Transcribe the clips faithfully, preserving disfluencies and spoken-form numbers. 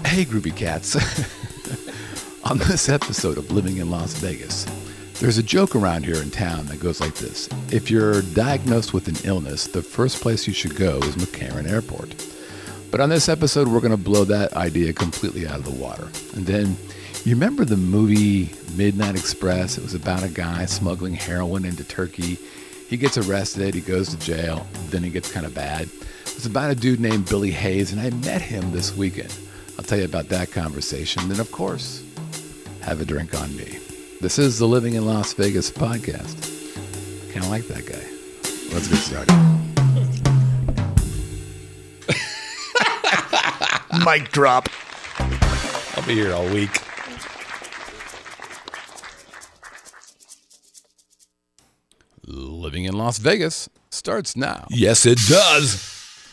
Hey, groovy cats. On this episode of Living in Las Vegas, there's a joke around here in town that goes like this. If you're diagnosed with an illness, the first place you should go is McCarran Airport. But on this episode, we're going to blow that idea completely out of the water. And then, you remember the movie Midnight Express? It was about a guy smuggling heroin into Turkey. He gets arrested, he goes to jail, then he gets kind of bad. It's about a dude named Billy Hayes, and I met him this weekend. I'll tell you about that conversation. Then, of course, have a drink on me. This is the Living in Las Vegas podcast. Kind of like that guy. Let's get started. Mic drop. I'll be here all week. Living in Las Vegas starts now. Yes, it does.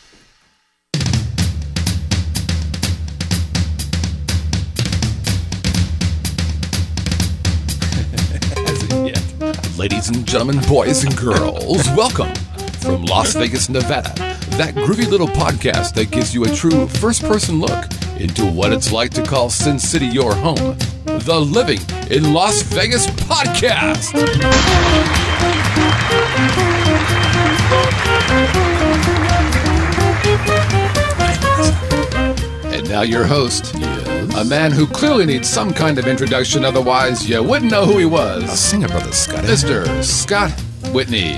Ladies and gentlemen, boys and girls, welcome from Las Vegas, Nevada. That groovy little podcast that gives you a true first-person look into what it's like to call Sin City your home. The Living in Las Vegas podcast. And now your host, yes. A man who clearly needs some kind of introduction, otherwise you wouldn't know who he was. I'll sing it, brother Scott. Mister Scott Whitney.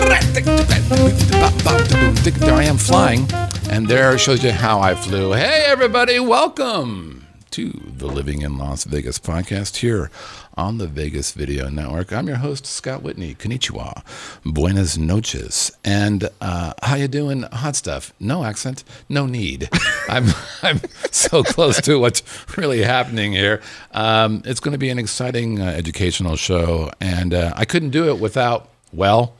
There I am flying, and there shows you how I flew. Hey, everybody, welcome to the Living in Las Vegas podcast here on the Vegas Video Network. I'm your host, Scott Whitney. Konnichiwa. Buenas noches. And uh, how you doing? Hot stuff. No accent. No need. I'm I'm so close to what's really happening here. Um, it's going to be an exciting uh, educational show, and uh, I couldn't do it without, well,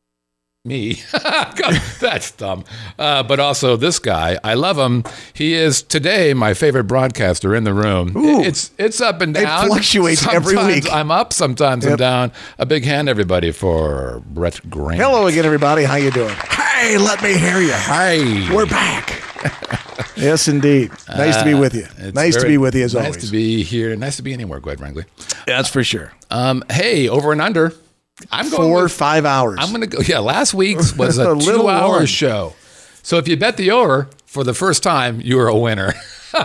me. That's dumb. Uh, but also this guy, I love him. He is today my favorite broadcaster in the room. Ooh. It's it's up and down. It fluctuates sometimes every week. I'm up, sometimes I'm Yep. down. A big hand, everybody, for Brett Grant. Hello again, everybody. How you doing? Hey, let me hear you. Hi. We're back. Yes, indeed. Nice to be with you. It's Nice to very be with you as nice always. Nice to be here. Nice to be anywhere, quite frankly. That's for sure. Um, hey, over and under. I'm going Four, with, five hours. I'm going to go. Yeah, last week's was a, A little two-hour long. show. So if you bet the over for the first time, you were a winner.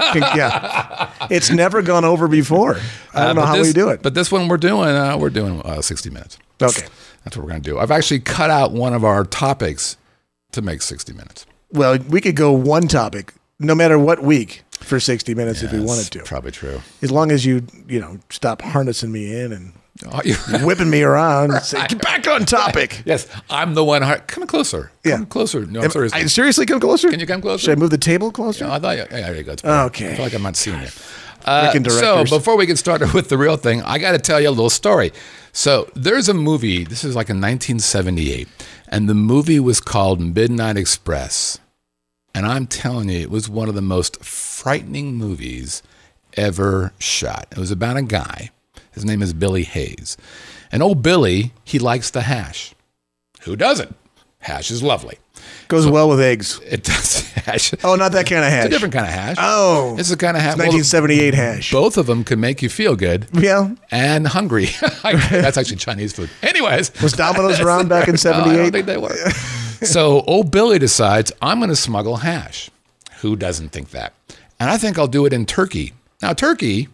Yeah. It's never gone over before. I don't Uh, know but how this, we do it. But this one we're doing, uh, we're doing uh, sixty minutes. Okay. That's what we're going to do. I've actually cut out one of our topics to make sixty minutes. Well, we could go one topic, no matter what week, for sixty minutes if we Yes, wanted to. Probably true. As long as you, you know, stop harnessing me in and Oh, you- whipping me around and say, get back on topic. yes, I'm the one. har- Come closer. Come Yeah. closer. No, Am- seriously. I seriously come closer? Can you come closer? Should I move the table closer? No, I thought. Yeah, there you go. It's Okay. I feel like I'm not seeing you. Uh, Frickin' so directors. before we get started with the real thing, I got to tell you a little story. So there's a movie. This is like in nineteen seventy-eight, and the movie was called Midnight Express. And I'm telling you, it was one of the most frightening movies ever shot. It was about a guy. His name is Billy Hayes. And old Billy, he likes the hash. Who doesn't? Hash is lovely. Goes well with eggs. It does. Hash. Oh, not that kind of hash. It's a different kind of hash. Oh. It's the kind of hash. It's nineteen seventy-eight hash. Both of them can make you feel good Yeah. and hungry. That's actually Chinese food. Anyways. Was Domino's around back in No, I don't seventy-eight? think they were. So old Billy decides, I'm going to smuggle hash. Who doesn't think that? And I think I'll do it in Turkey. Now, Turkey,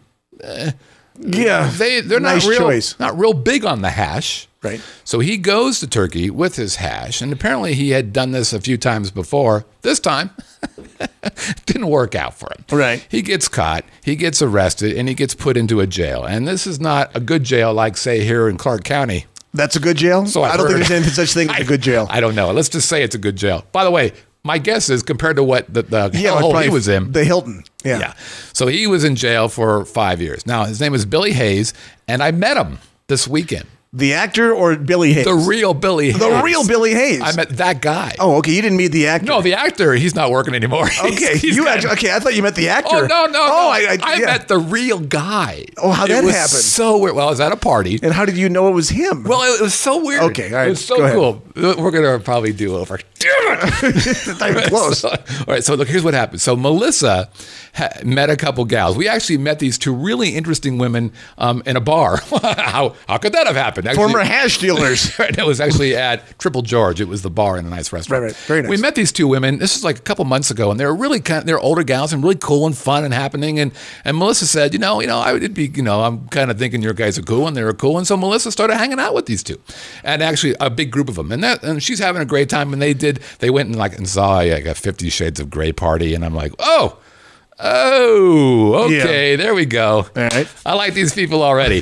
Yeah. they, they're Nice not real, choice. not real big on the hash. Right. So he goes to Turkey with his hash, and apparently he had done this a few times before. This time, didn't work out for him. Right. He gets caught, he gets arrested, and he gets put into a jail. And this is not a good jail like, say, here in Clark County. That's a good jail? So I've I don't think heard. there's any such thing as a good jail. I don't know. Let's just say it's a good jail. By the way, my guess is compared to what the, the yeah, hellhole probably he was in. The Hilton. Yeah. Yeah. So he was in jail for five years. Now, his name is Billy Hayes, and I met him this weekend. The actor or Billy Hayes? The real Billy Hayes. The real Billy Hayes. I met that guy. Oh, okay. You didn't meet the actor. No, the actor, he's not working anymore. Okay. He's you got- actually, okay. I thought you met the actor. Oh, no, no, Oh, no. I, I, I yeah. met the real guy. Oh, how'd It that was happen? so weird. Well, I was at a party. And how did you know it was him? Well, it was so weird. Okay, all right, It was so go ahead. cool. We're going to probably do over damn it. Not even close. So, all right, so look, here's what happened. So Melissa ha- met a couple gals. We actually met these two really interesting women um, in a bar. how how could that have happened? Actually, Former hash dealers. it was actually at Triple George. It was the bar in a nice restaurant. Right, right. Very nice. We met these two women. This was like a couple months ago, and they were really kind of, they're older gals and really cool and fun and happening. And and Melissa said, you know, you know, I would be, you know, I'm kind of thinking your guys are cool, and they were cool. And so Melissa started hanging out with these two, and actually a big group of them. And that and she's having a great time. And they did. They went and like and saw like a Fifty Shades of Grey party, and I'm like, oh. Oh, okay, Yeah. there we go. All right. I like these people already.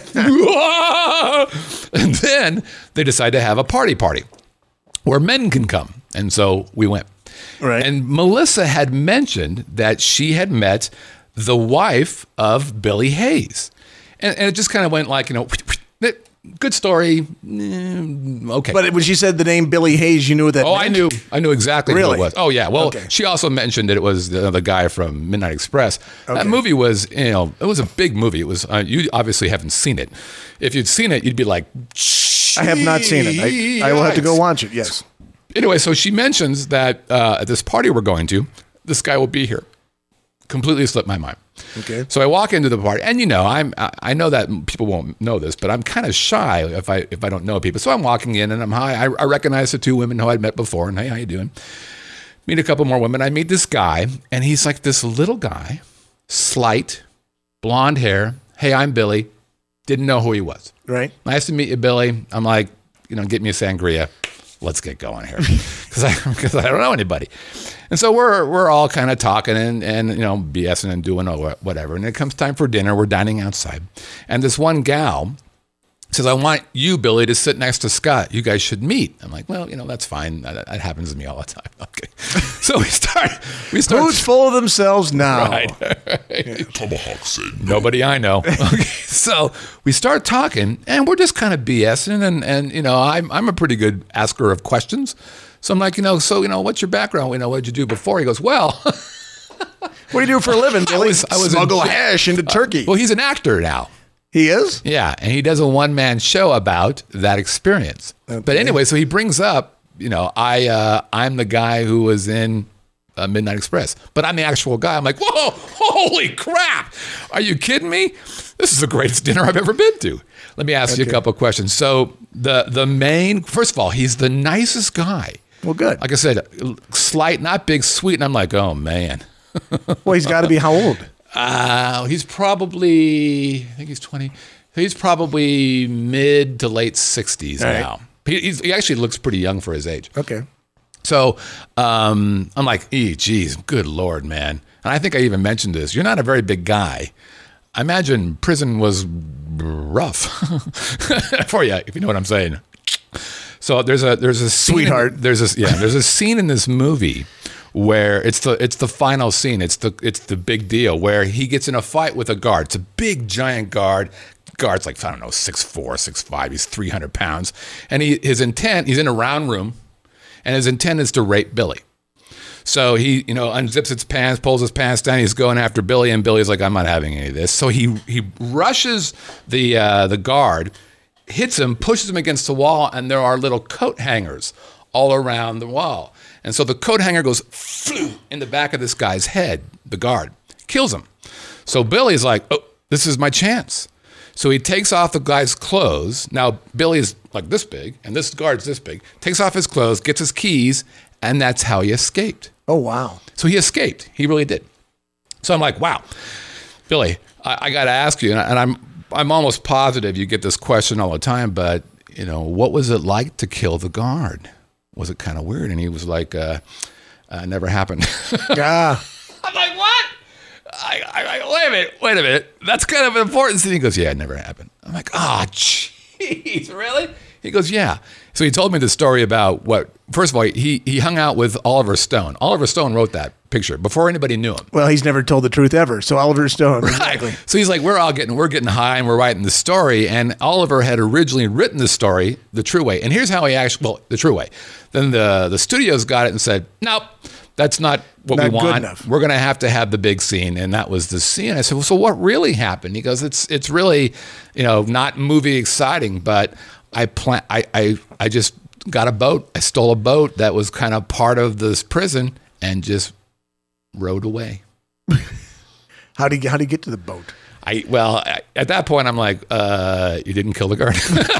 And then they decide to have a party party where men can come. And so we went. Right. And Melissa had mentioned that she had met the wife of Billy Hayes. And, and it just kind of went like, you know, good story. Mm, okay. But when she said the name Billy Hayes, you knew that. Oh, I knew. I knew exactly Really? who it was. Oh, yeah. Well, Okay. she also mentioned that it was the, the guy from Midnight Express. Okay. That movie was, you know, it was a big movie. It was. Uh, you obviously haven't seen it. If you'd seen it, you'd be like, I have not seen it. I, I will have to go watch it. Yes. Anyway, so she mentions that uh, at this party we're going to, this guy will be here. Completely slipped my mind. Okay. So I walk into the party, and you know, I'm I I know that people won't know this, but I'm kind of shy if I if I don't know people. So I'm walking in, and I'm hi. I, I recognize the two women who I'd met before, and hey, how you doing? Meet a couple more women. I meet this guy, and he's like this little guy, slight, blonde hair. Hey, I'm Billy. Didn't know who he was. Right. Nice to meet you, Billy. I'm like, you know, get me a sangria. Let's get going here, because I because I don't know anybody. And so we're we're all kind of talking and, and you know BSing and doing whatever. And it comes time for dinner. We're dining outside, and this one gal says, "I want you, Billy, to sit next to Scott. You guys should meet." I'm like, "Well, you know, that's fine. That, that happens to me all the time." Okay, so we start we start. Who's full of themselves now? Right. Tomahawk Nobody I know. Okay, so we start talking, and we're just kind of BSing, and and you know, I'm I'm a pretty good asker of questions. So I'm like, you know, so you know, what's your background? You know, what did you do before? He goes, well. What do you do for a living, Billy? I was, I was Smuggle a, hash into Turkey. Well, he's an actor now. He is? Yeah, and he does a one-man show about that experience. Okay. But anyway, so he brings up, you know, I uh, I'm the guy who was in uh, Midnight Express, but I'm the actual guy. I'm like, whoa, holy crap! Are you kidding me? This is the greatest dinner I've ever been to. Let me ask you a Okay. couple of questions. So the the main, first of all, he's the nicest guy. Well, good. Like I said, slight, not big, sweet, and I'm like, oh man. Well, he's got to be how old? Uh, he's probably, I think he's twenty. He's probably mid to late sixties All right. now. He, he's, he actually looks pretty young for his age. Okay. So um, I'm like, ee, geez, good Lord, man. And I think I even mentioned this. You're not a very big guy. I imagine prison was rough for you, if you know what I'm saying. So there's a there's a scene Sweetheart. In, there's a yeah there's a scene in this movie where it's the it's the final scene. It's the it's the big deal where he gets in a fight with a guard. It's a big giant guard. Guard's like I don't know six four, six five. He's three hundred pounds, and he his intent he's in a round room, and his intent is to rape Billy. So he you know unzips his pants, pulls his pants down. He's going after Billy, and Billy's like I'm not having any of this. So he he rushes the uh, the guard. Hits him, pushes him against the wall, and there are little coat hangers all around the wall. And so the coat hanger goes flew in the back of this guy's head, the guard, kills him. So Billy's like, oh, this is my chance. So he takes off the guy's clothes. Now, Billy's like this big, and this guard's this big. Takes off his clothes, gets his keys, and that's how he escaped. Oh, wow. So he escaped. He really did. So I'm like, wow, Billy, I, I got to ask you, and, I, and I'm I'm almost positive you get this question all the time, but, you know, what was it like to kill the guard? Was it kind of weird? And he was like, uh, uh never happened. Yeah. I'm like, what? I, I, I, wait a minute, wait a minute. That's kind of an important thing. He goes, yeah, it never happened. I'm like, oh, jeez, really? He goes, yeah. So he told me the story about what, first of all, he, he hung out with Oliver Stone. Oliver Stone wrote that picture before anybody knew him. Well, he's never told the truth ever. So Oliver Stone. Exactly. Right. So he's like, we're all getting, we're getting high and we're writing the story. And Oliver had originally written the story the true way. And here's how he actually, well, the true way. Then the, the studios got it and said, nope, that's not what Not we good want. enough. We're going to have to have the big scene. And that was the scene. I said, well, so what really happened? He goes, it's, it's really, you know, not movie exciting, but I plan, I, I, I just got a boat. I stole a boat that was kind of part of this prison and just rowed away. How do you how do you get to the boat? I well, I, at that point, I'm like, uh, you didn't kill the guard.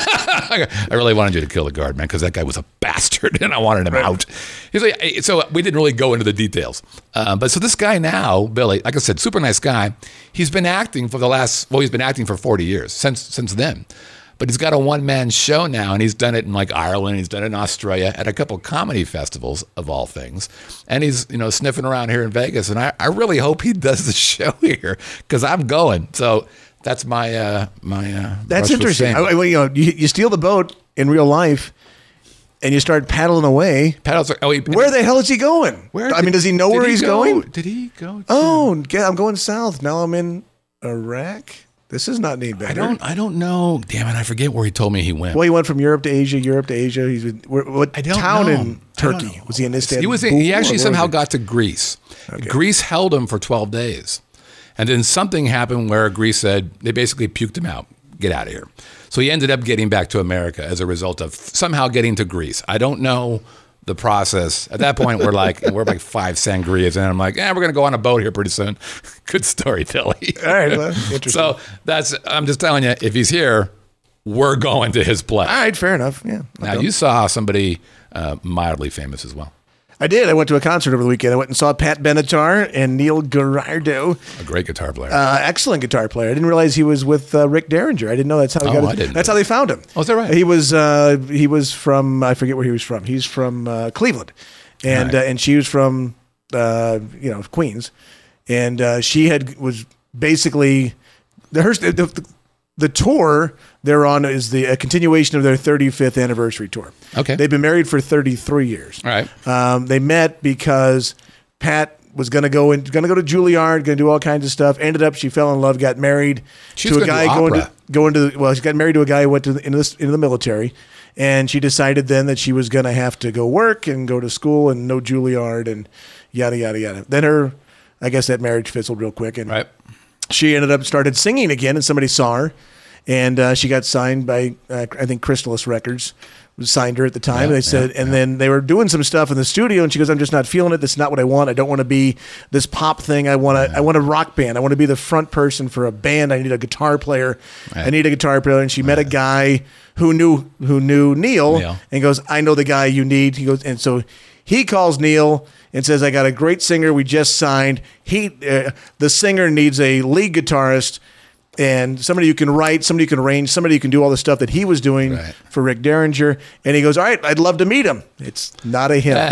I really wanted you to kill the guard, man, because that guy was a bastard, and I wanted him right. out. He's like, so we didn't really go into the details. Uh, but so this guy now, Billy, like I said, super nice guy. He's been acting for the last, well, he's been acting for forty years since since then. But he's got a one-man show now, and he's done it in like Ireland. He's done it in Australia at a couple comedy festivals, of all things. And he's, you know, sniffing around here in Vegas. And I, I really hope he does the show here because I'm going. So that's my uh, my. Uh, that's interesting. I, well, you know, you, you steal the boat in real life, and you start paddling away. Paddles. Are, oh, he, where the hell is he going? Where? I mean, does he know where he he's go? going? Did he go? To, oh, I'm going south. Now I'm in Iraq. This is not any better. I don't. I don't know. Damn it! I forget where he told me he went. Well, he went from Europe to Asia, Europe to Asia. He's been, where, what I don't town know. in Turkey was he in? Istanbul? He was. In, he actually Or somehow where was got to Greece. Okay. Greece held him for twelve days, and then something happened where Greece said they basically puked him out. Get out of here. So he ended up getting back to America as a result of somehow getting to Greece. I don't know the process. At that point, we're like we're like five sangrias, and I'm like, yeah, we're gonna go on a boat here pretty soon. Good story, Tilly. All right, well, interesting. So that's. I'm just telling you, if he's here, we're going to his place. All right, fair enough. Yeah. Now you saw somebody uh, mildly famous as well. I did. I went to a concert over the weekend. I went and saw Pat Benatar and Neil Girardo. A great guitar player. Uh, excellent guitar player. I didn't realize he was with uh, Rick Derringer. I didn't know that's how he Oh, got. I His, didn't that's know how they found him. Oh, is that right? He was uh, he was from I forget where he was from. He's from uh, Cleveland, and Right. uh, and she was from uh, you know Queens, and uh, she had was basically the her the, the, the tour they're on is the a continuation of their thirty-fifth anniversary tour. Okay. They've been married for thirty-three years. All right. Um, they met because Pat was going to go in, going to go to Juilliard, going to do all kinds of stuff. Ended up, she fell in love, got married She's to a gonna guy do going to opera. going to. The, well, she got married to a guy who went to the, into, this, into the military, and she decided then that she was going to have to go work and go to school and no Juilliard and yada yada yada. Then her, I guess that marriage fizzled real quick, and Right. she ended up started singing again, and somebody saw her, and uh, she got signed by uh, I think Chrysalis Records was signed her at the time. Yeah, and they said, yeah, and yeah. then they were doing some stuff in the studio, and she goes, "I'm just not feeling it. That's not what I want. I don't want to be this pop thing. I want to. I want a rock band. I want to be the front person for a band. I need a guitar player. Right. I need a guitar player." And she met a guy who knew who knew Neil, Neil. and goes, "I know the guy you need." He goes, and so he calls Neil and says, "I got a great singer we just signed. He, uh, the singer needs a lead guitarist and somebody who can write, somebody who can arrange, somebody who can do all the stuff that he was doing Right. for Rick Derringer." And he goes, "All right, I'd love to meet him." It's not a him.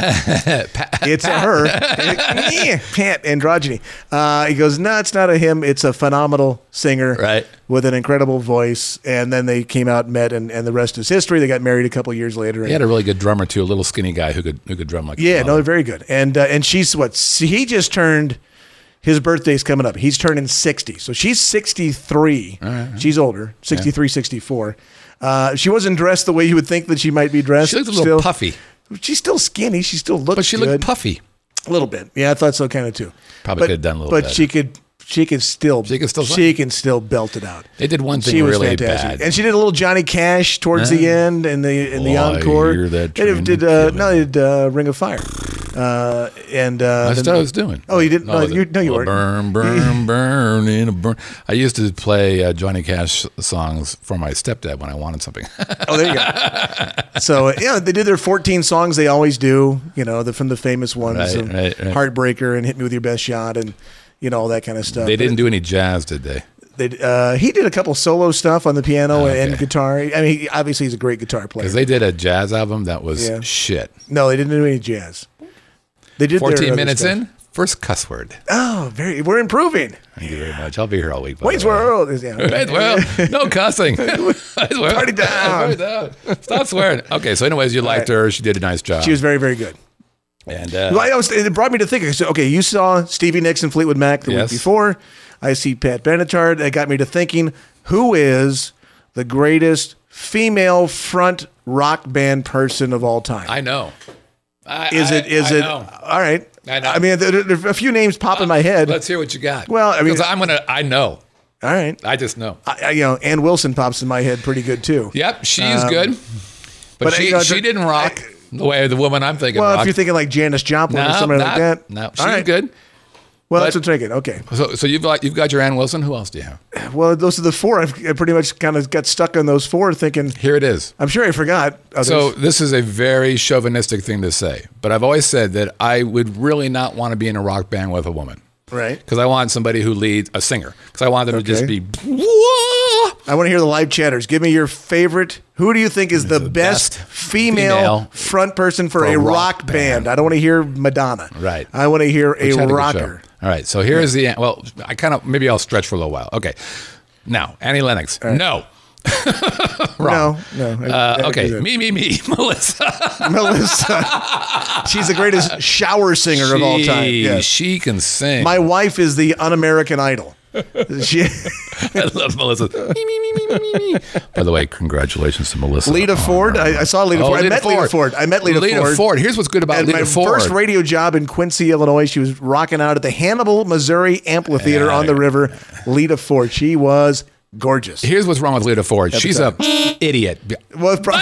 It's a her. Yeah, Pat Androgyny. Uh, he goes, "No, it's not a him. It's a phenomenal singer Right. with an incredible voice." And then they came out and met, and, and the rest is history. They got married a couple of years later. He had a really good drummer too, a little skinny guy who could who could drum like. Yeah, a no, they're very good. And uh, and she's what? See, he just turned. His birthday's coming up. He's turning sixty, so she's sixty-three. She's older, sixty-three, sixty-four. Uh, she wasn't dressed the way you would think that she might be dressed. She looked a little Still- puffy, She's still skinny. She still looks but she good. looked puffy. A little bit. Yeah, I thought so kind of too. Probably but, could have done a little But better. she could. She could still. She could still She sing. can still belt it out. They did one thing She was really fantastic, bad. and she did a little Johnny Cash towards the end and the in the Oh, I encore. hear that They train did uh, coming. no, they did uh, Ring of Fire, uh, and uh, That's then- what I was doing. Oh, you didn't? No, was it? you, no, you Well, weren't. Burn, burn, burn in a burn. I used to play uh, Johnny Cash songs for my stepdad when I wanted something. Oh, there you go. So yeah, they did their fourteen songs. They always do. You know, the from the famous ones, Right, um, right, right. Heartbreaker and Hit Me with Your Best Shot, and you know all that kind of stuff. They didn't do any jazz, did they? They, uh, he did a couple solo stuff on the piano Okay. and guitar. I mean, he, obviously he's a great guitar player. Because they did a jazz album that was Yeah. shit. no, they didn't do any jazz. They did their fourteen other minutes stuff. in, first cuss word. Oh, very. We're improving. Thank you very much. I'll be here all week. by Wayne's the way. World. is- Yeah. Wayne's World. No cussing. Party down. Party down. Stop swearing. Okay, so anyways, you liked her. She did a nice job. She was very, very good. and uh, Well, I was, it brought me to think. So, okay, you saw Stevie Nicks and Fleetwood Mac the Yes. week before. I see Pat Benatar. That got me to thinking, who is the greatest female front rock band person of all time? I know. I, is I- it? Is I it? know. All right. I know. I mean, there, there are a few names pop in my head. Let's hear what you got. Well, I mean- because I'm gonna. I know. All right. I just know. I, I, you know, Ann Wilson pops in my head pretty good too. Yep, she's Um, good. But, But, she you know, she didn't rock I- the way the woman I'm thinking Well, rocked. if you're thinking like Janis Joplin no, or somebody not, like that. No, she's All right. good. Well, But- that's what I'm thinking. Okay. So, so you've got you've got your Ann Wilson. Who else do you have? Well, those are the four. I've I pretty much kind of got stuck on those four, thinking. Here it is. I'm sure I forgot. Others. So this is a very chauvinistic thing to say, but I've always said that I would really not want to be in a rock band with a woman. right. Because I want somebody who leads a singer. Because I want them to just Okay. be. Whoa! I want to hear the live chatters. Give me your favorite. Who do you think is the, the best, best female, female front person for, for a a rock, rock band? band. I don't want to hear Madonna. Right. I want to hear Which a had a good rocker. show. All right. So here's the. Well, I kind of maybe I'll stretch for a little while. Okay. Now Annie Lennox. No. Wrong. No, no. I- Uh, I- okay. I- Me, me, me. Melissa. Melissa. She's the greatest shower singer of all time. She- Yes. She can sing. My wife is the un-American Idol. She, I love Melissa. Me, me, me, me, me, me, me. By the way, congratulations to Melissa. Lita on Ford. her- I, I saw Lita Oh, Ford. I Lita met Lita Ford. Ford. I met Lita, Lita Ford. Here's what's good about At Lita my Ford. first radio job in Quincy, Illinois, she was rocking out at the Hannibal, Missouri Amphitheater Yeah. on the river. Lita Ford. She was gorgeous. Here's what's wrong with Lita Ford. She's a idiot. Well, pro-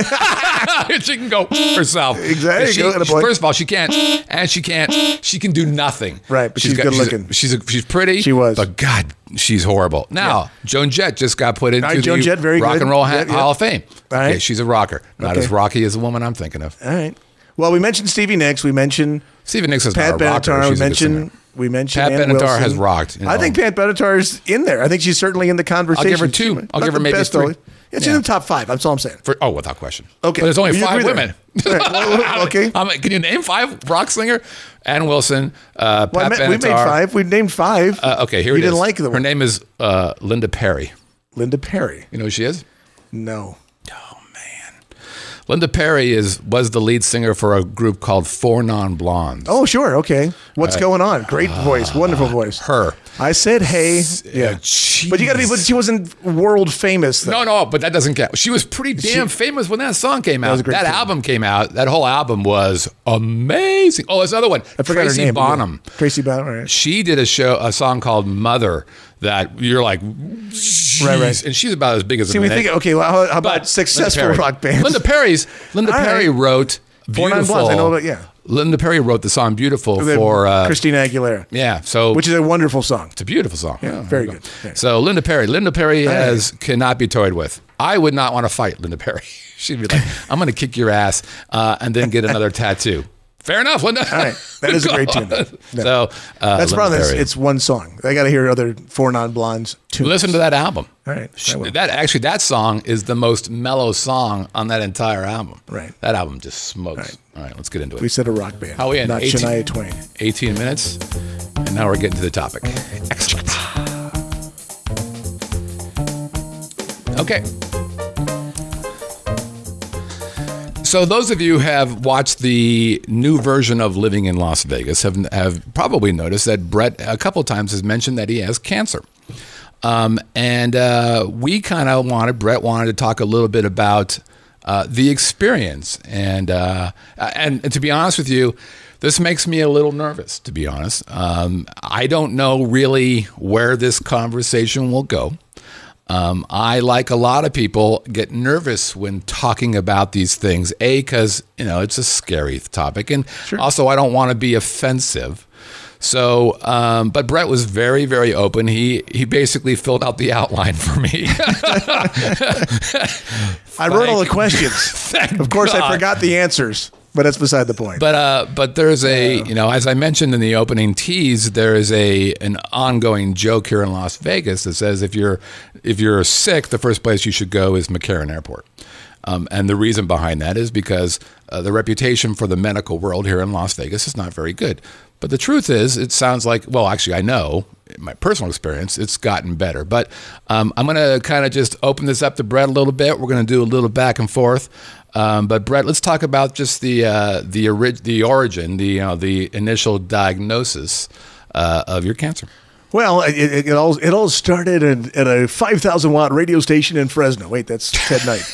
Thank you. She can go herself. Exactly. She, Go ahead, she- boy. first of all, she can't, and she can't. She can do nothing. Right, but she's good got- looking. She's a, she's pretty. She was. but God, she's horrible. Now, Joan Jett just got put into right, Joan the Jett, very Rock good. and Roll ha- Yeah, yeah. Hall of Fame. All right. Okay, she's a rocker, not Okay. as rocky as the woman I'm thinking of. All right. Well, we mentioned Stevie Nicks. We mentioned Stevie Nicks is Pat not a rocker. Benatar. We She's a good mentioned singer. we mentioned Pat Ann Benatar Wilson. has rocked, you I know. think Pat Benatar's in there. I think she's certainly in the conversation. give her two. She- I'll not give her the maybe best, three. only- Yeah, she's Yeah. in the top five. That's all I'm saying. For, oh, without question. Okay. But there's only You five agree there. women. All right. Well, okay. I'm, can you name five rock singer? Ann Wilson, uh, Well, I Pat meant- we Benatar. made five. We named five. Uh, okay, here you it is. didn't like the Her one. name is uh, Linda Perry. Linda Perry. You know who she is? No. Oh man, Linda Perry is was the lead singer for a group called Four Non Blondes. Oh, sure. Okay. What's going on? Great voice. Wonderful voice. her. I said, hey. Yeah. jeez. But you got to be, but she wasn't world famous, though. No, no, but that doesn't count. She was pretty damn She- famous when that song came out. was a great That tune. album came out. That whole album was amazing. Oh, this other one, I forgot Tracy her name. Bonham. Yeah. Tracy Bonham. Right. She did a show, a song called Mother. That you're like, Right, right. and she's about as big as See, a we minute. think, okay, well, how, how But about successful Linda Perry. rock bands? Linda Perry's Linda All Perry right. wrote Four Non Beautiful. Blondes, I know about- yeah. Linda Perry wrote the song Beautiful The- for uh, Christina Aguilera. yeah. So Which is a wonderful song. it's a beautiful song. Yeah, Oh, very there you good. go. Yeah. So Linda Perry, Linda Perry right. has cannot be toyed with. I would not want to fight Linda Perry. She'd be like, "I'm going to kick your ass," uh, and then get another tattoo. Fair enough, Linda. All right. That is a great tune. Yeah. So uh, That's the Linda problem. It's, Perry. it's one song. I got to hear other Four Non Blondes tunes. Listen to that album. All right, I She- will. that actually that song is the most mellow song on that entire album. Right. That album just smokes. All right, let's get into it. We said a rock band. How we in? Not eighteen Shania Twain. eighteen minutes, and now we're getting to the topic. Excellent. Okay. So those of you who have watched the new version of Living in Las Vegas have have probably noticed that Brett a couple times has mentioned that he has cancer. Um, and uh, we kind of wanted, Brett wanted to talk a little bit about uh, the experience. And, uh, and and to be honest with you, this makes me a little nervous, to be honest. Um, I don't know really where this conversation will go. Um, I, like a lot of people, get nervous when talking about these things. A, because, you know, it's a scary topic. And also, I don't want to be offensive. So, um, but Brett was very, very open. He he basically filled out the outline for me. I wrote all the Thank- questions. Thank Of course, I God. forgot the answers, but that's beside the point. But uh, but there's a you know, as I mentioned in the opening tease, there is a an ongoing joke here in Las Vegas that says if you're if you're sick, the first place you should go is McCarran Airport. Um, and the reason behind that is because uh, the reputation for the medical world here in Las Vegas is not very good. But the truth is, it sounds like, well, actually, I know, in my personal experience, it's gotten better. But um, I'm going to kind of just open this up to Brett a little bit. We're going to do a little back and forth. Um, but Brett, let's talk about just the uh, the, ori- the origin, the you know, the initial diagnosis uh, of your cancer. Well, it, it, it all it all started at, at a five thousand watt radio station in Fresno. Wait, that's Ted Knight.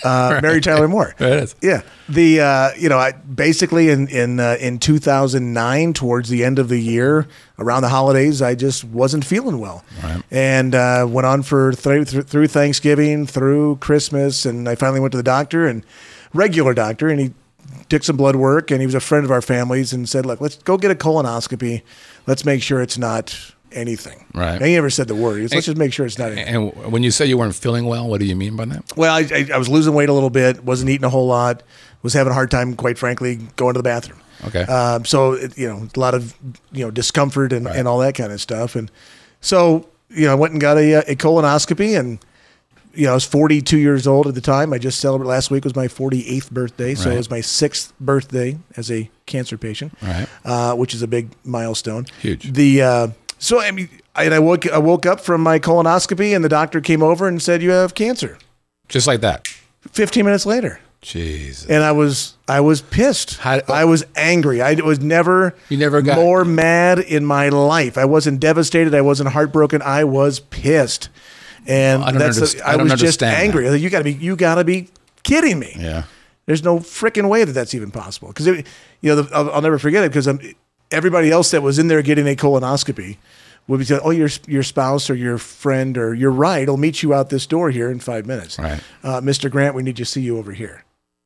Uh, Right. Mary Tyler Moore. It is. Yeah. The uh, you know, I basically in in uh, in two thousand nine, towards the end of the year, around the holidays, I just wasn't feeling well, Right. and uh, went on for th- th- through Thanksgiving, through Christmas, and I finally went to the doctor, and regular doctor, and he did some blood work, and he was a friend of our family's, and said, "Look, let's go get a colonoscopy. Let's make sure it's not anything." Right. And he never said the word. He goes, let's just make sure it's not anything. And when you say you weren't feeling well, what do you mean by that? Well, I, I, I was losing weight a little bit, wasn't eating a whole lot, was having a hard time, quite frankly, going to the bathroom. Okay. Um, so, it, you know, a lot of, you know, discomfort and, Right. and all that kind of stuff. And so, you know, I went and got a, a colonoscopy, and, you know, I was forty-two years old at the time. I just celebrated, last week was my forty-eighth birthday. So Right. it was my sixth birthday as a cancer patient, Right. uh, which is a big milestone. Huge. The, uh, so, I mean, I, and I woke, I woke up from my colonoscopy, and the doctor came over and said, "You have cancer." Just like that. fifteen minutes later. Jesus. And I was I was pissed. How- I was angry. I was never You never got- more mad in my life. I wasn't devastated. I wasn't heartbroken. I was pissed. And I don't that's underst- I, I don't was just understand angry. that. You got to be you got to be kidding me. Yeah. There's no freaking way that that's even possible. Because you know the, I'll, I'll never forget it, because everybody else that was in there getting a colonoscopy would be saying, "Oh, your your spouse or your friend or your ride will meet you out this door here in five minutes. Right. Uh, Mister Grant, we need to see you over here."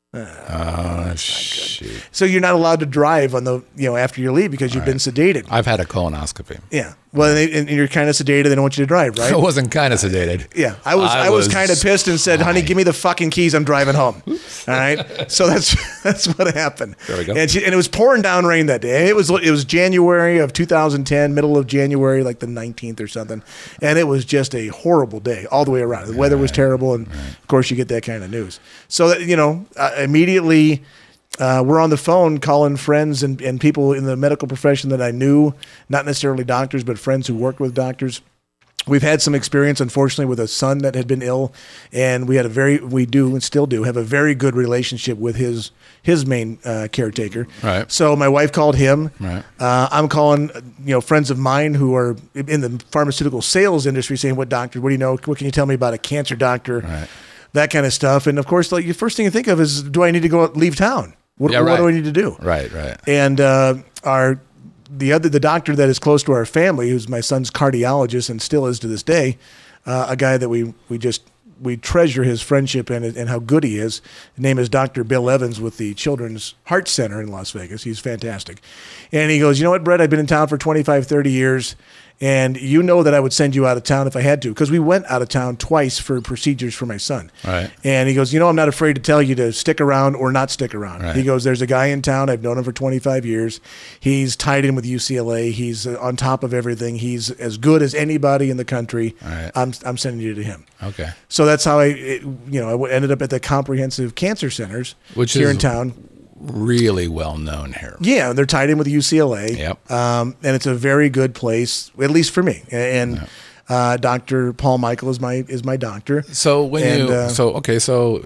Oh, shit. So you're not allowed to drive on the you know after you leave because you've been sedated. I've had a colonoscopy. Yeah. Well, and, they, and you're kind of sedated. They don't want you to drive, right? I wasn't kind of sedated. Yeah, I was. I, I was, was kind of pissed and said, "Honey, fine. give me the fucking keys. I'm driving home." All right. So that's that's what happened. There we go. And, she, and it was pouring down rain that day. It was it was January of two thousand ten, middle of January, like the nineteenth or something, and it was just a horrible day all the way around. The weather was terrible, and of course you get that kind of news. So that, you know, uh, immediately. Uh, we're on the phone calling friends and, and people in the medical profession that I knew, not necessarily doctors, but friends who worked with doctors. We've had some experience, unfortunately, with a son that had been ill, and we had a very, we do and still do have a very good relationship with his his main uh, caretaker. Right. So my wife called him. Right. Uh, I'm calling, you know, friends of mine who are in the pharmaceutical sales industry, saying, "What doctor? What do you know? What can you tell me about a cancer doctor?" Right. That kind of stuff. And of course, like the first thing you think of is, do I need to go out, leave town? What, Yeah, what right. do I need to do? Right, right. And uh, our the other the doctor that is close to our family, who's my son's cardiologist and still is to this day, uh, a guy that we we just we treasure his friendship and and how good he is. His name is Doctor Bill Evans with the Children's Heart Center in Las Vegas. He's fantastic. And he goes, "You know what, Brett? I've been in town for twenty-five, thirty years. And you know that I would send you out of town if I had to," because we went out of town twice for procedures for my son. Right. And he goes, "You know, I'm not afraid to tell you to stick around or not stick around." Right. He goes, "There's a guy in town. I've known him for twenty-five years. He's tied in with U C L A. He's uh, on top of everything. He's as good as anybody in the country. Right. I'm I'm sending you to him." Okay. So that's how I, it, you know, I w- ended up at the Comprehensive Cancer Centers Which here is- in town. Really well known here. Yeah, they're tied in with U C L A. Yep. Um, and it's a very good place, at least for me. And uh, Doctor Paul Michael is my is my doctor. So when And, you uh, so okay, so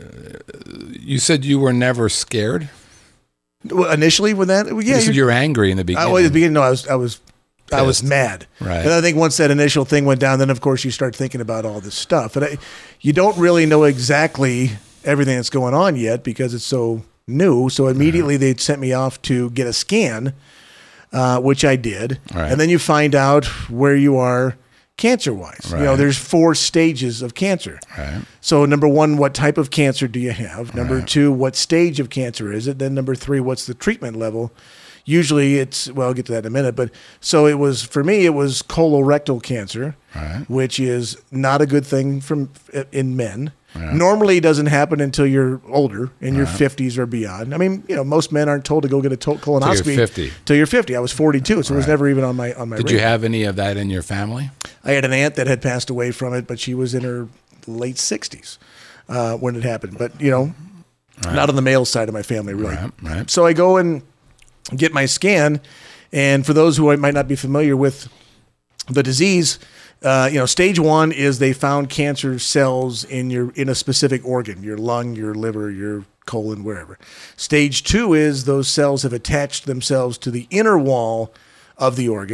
uh, you said you were never scared. Well, initially, with that, well, yeah, you said you're- you were angry in the I, beginning. well, at the beginning, no, I was I was I was Pissed. mad. Right. And I think once that initial thing went down, then of course you start thinking about all this stuff, and I, you don't really know exactly everything that's going on yet because it's so new. So immediately they sent me off to get a scan, uh, which I did, Right. and then you find out where you are cancer-wise. You know, Right. there's four stages of cancer. Right. So number one, what type of cancer do you have? Number Right. two, what stage of cancer is it? Then number three, what's the treatment level? Usually it's, well, I'll get to that in a minute, but so it was, for me, it was colorectal cancer, Right. which is not a good thing from in men. Right. Normally it doesn't happen until you're older, in your fifties or beyond. I mean, you know, most men aren't told to go get a to- colonoscopy fifty. till you're fifty. I was forty-two, so it was Right. never even on my on my Did you radar. have any of that in your family? I had an aunt that had passed away from it, but she was in her late sixties uh, when it happened. But, you know, not on the male side of my family, really. Right, right. So I go and get my scan. And for those who might not be familiar with the disease, uh, you know, stage one is they found cancer cells in your in a specific organ, your lung, your liver, your colon, wherever. Stage two is those cells have attached themselves to the inner wall of the organ,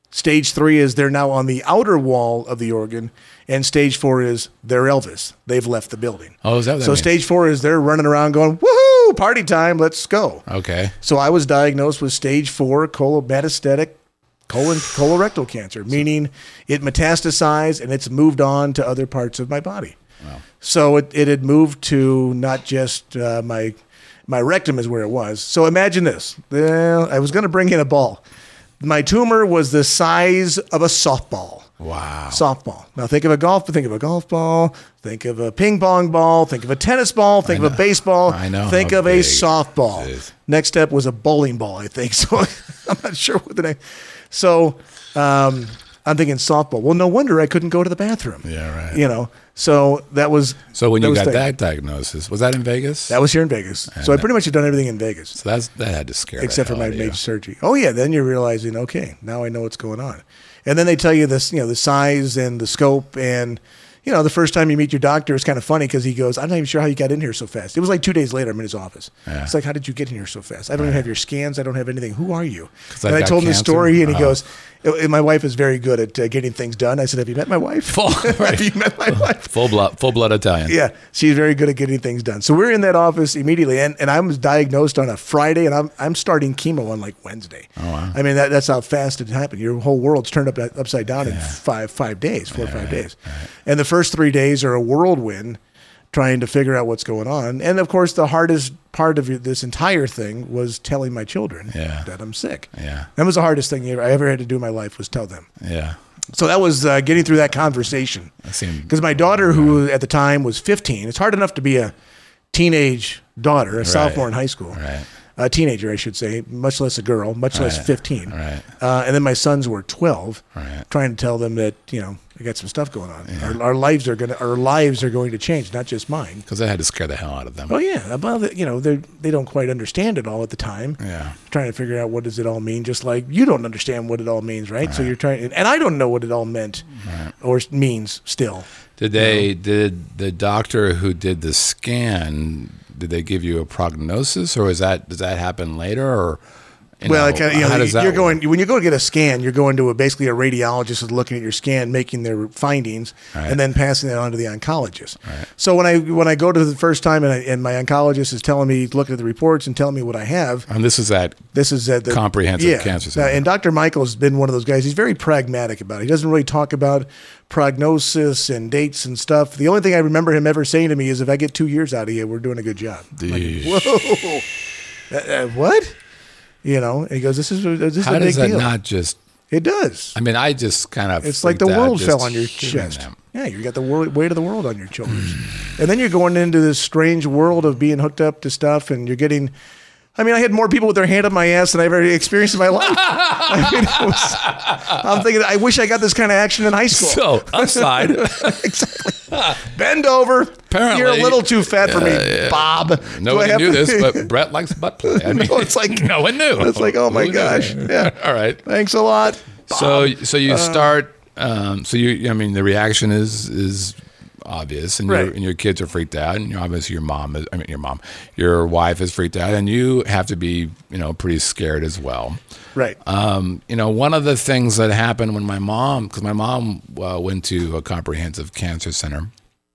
Stage three is they're now on the outer wall of the organ, and stage four is they're Elvis. They've left the building. Oh, is that what that so? means? Stage four is they're running around going, "Woohoo! Party time! Let's go!" Okay. So I was diagnosed with stage four colometastatic colon colorectal cancer, meaning it metastasized and it's moved on to other parts of my body. Wow. So it, it had moved to not just uh, my my rectum is where it was. So imagine this. Well, I was going to bring in a ball. My tumor was the size of a softball. Wow. Softball. Now think of a golf, think of a golf ball, think of a ping pong ball, think of a tennis ball, think of a baseball, I know think how of a big softball. it is. Next step was a bowling ball, I think. So I'm not sure what the name. So um, I'm thinking softball. Well, no wonder I couldn't go to the bathroom. Yeah, right. You know, so that was. So when that you was got the- that diagnosis, was that in Vegas? That was here in Vegas. So I pretty much had done everything in Vegas. so that's that had to scare the Except for hell my out of you. major surgery. Oh yeah, then you're realizing, okay, now I know what's going on. And then they tell you this, you know, the size and the scope, and you know, the first time you meet your doctor, it's kind of funny because he goes, "I'm not even sure how you got in here so fast." It was like two days later, I'm in his office. Yeah. It's like, "How did you get in here so fast? I don't even have your scans. I don't have anything. Who are you?" 'Cause And I've I got told him the cancer? story, and he Oh. goes, and my wife is very good at uh, getting things done. I said, "Have you met my wife? Full- Have you met my wife?" Full blood, full blood Italian. Yeah, she's very good at getting things done. So we're in that office immediately, and, and I was diagnosed on a Friday, and I'm I'm starting chemo on like Wednesday. Oh, wow. I mean, that, that's how fast it happened. Your whole world's turned up upside down in five five days, four or five days. And the first three days are a whirlwind trying to figure out what's going on. And of course, the hardest part of this entire thing was telling my children Yeah. that I'm sick. Yeah. That was the hardest thing I ever had to do in my life, was tell them. Yeah. So that was uh, getting through that conversation. That seemed- Because my daughter, who at the time was fifteen, it's hard enough to be a teenage daughter, a sophomore in high school, Right. a teenager, I should say, much less a girl, much less Right. fifteen. Right. Uh, and then my sons were twelve, Right. trying to tell them that, you know, I got some stuff going on. Our, our lives are going to, our lives are going to change, not just mine. Because that had to scare the hell out of them. Oh yeah, well, the- you know, they they don't quite understand it all at the time. Yeah. Trying to figure out what does it all mean, just like you don't understand what it all means, right? So you're trying, and I don't know what it all meant or means still. Did they? Did the doctor who did the scan? Did they give you a prognosis, or is that does that happen later, or? You Well, know, it kinda, you know, how does that you're work? going when you go to get a scan. You're going to a, basically a radiologist is looking at your scan, making their findings, Right. and then passing that on to the oncologist. So when I when I go to the first time and, I, and my oncologist is telling me, looking at the reports and telling me what I have, And this is at this is at the Comprehensive yeah. Cancer Center. Uh, and Doctor Michael's been one of those guys. He's very pragmatic about it. He doesn't really talk about prognosis and dates and stuff. The only thing I remember him ever saying to me is, "If I get two years out of you, we're doing a good job." I'm like, the. whoa, uh, uh, what? You know, and he goes, "This is this is How a big does that deal." not just? It does. I mean, I just kind of. It's like the freaked out world just fell on your hearing chest. them. Yeah, you got the world, weight of the world on your shoulders, and then you're going into this strange world of being hooked up to stuff, and you're getting. I mean, I had more people with their hand up my ass than I've ever experienced in my life. I mean, it was, I'm thinking, I wish I got this kind of action in high school. So upside. Exactly. Bend over. Apparently- You're a little too fat for me, Bob. Do I Nobody have knew to- this, but Brett likes butt play. I mean, No, it's like- no one knew. It's like, oh my Who knew? gosh. Yeah. All right. Thanks a lot. So, so Uh, you start. Um, so you, I mean, the reaction is is obvious, and, Right. your, and your kids are freaked out, and obviously your mom is. I mean, your mom, your wife is freaked out, and you have to be, you know, pretty scared as well. Right. Um, you know, one of the things that happened when my mom, because my mom uh, went to a comprehensive cancer center,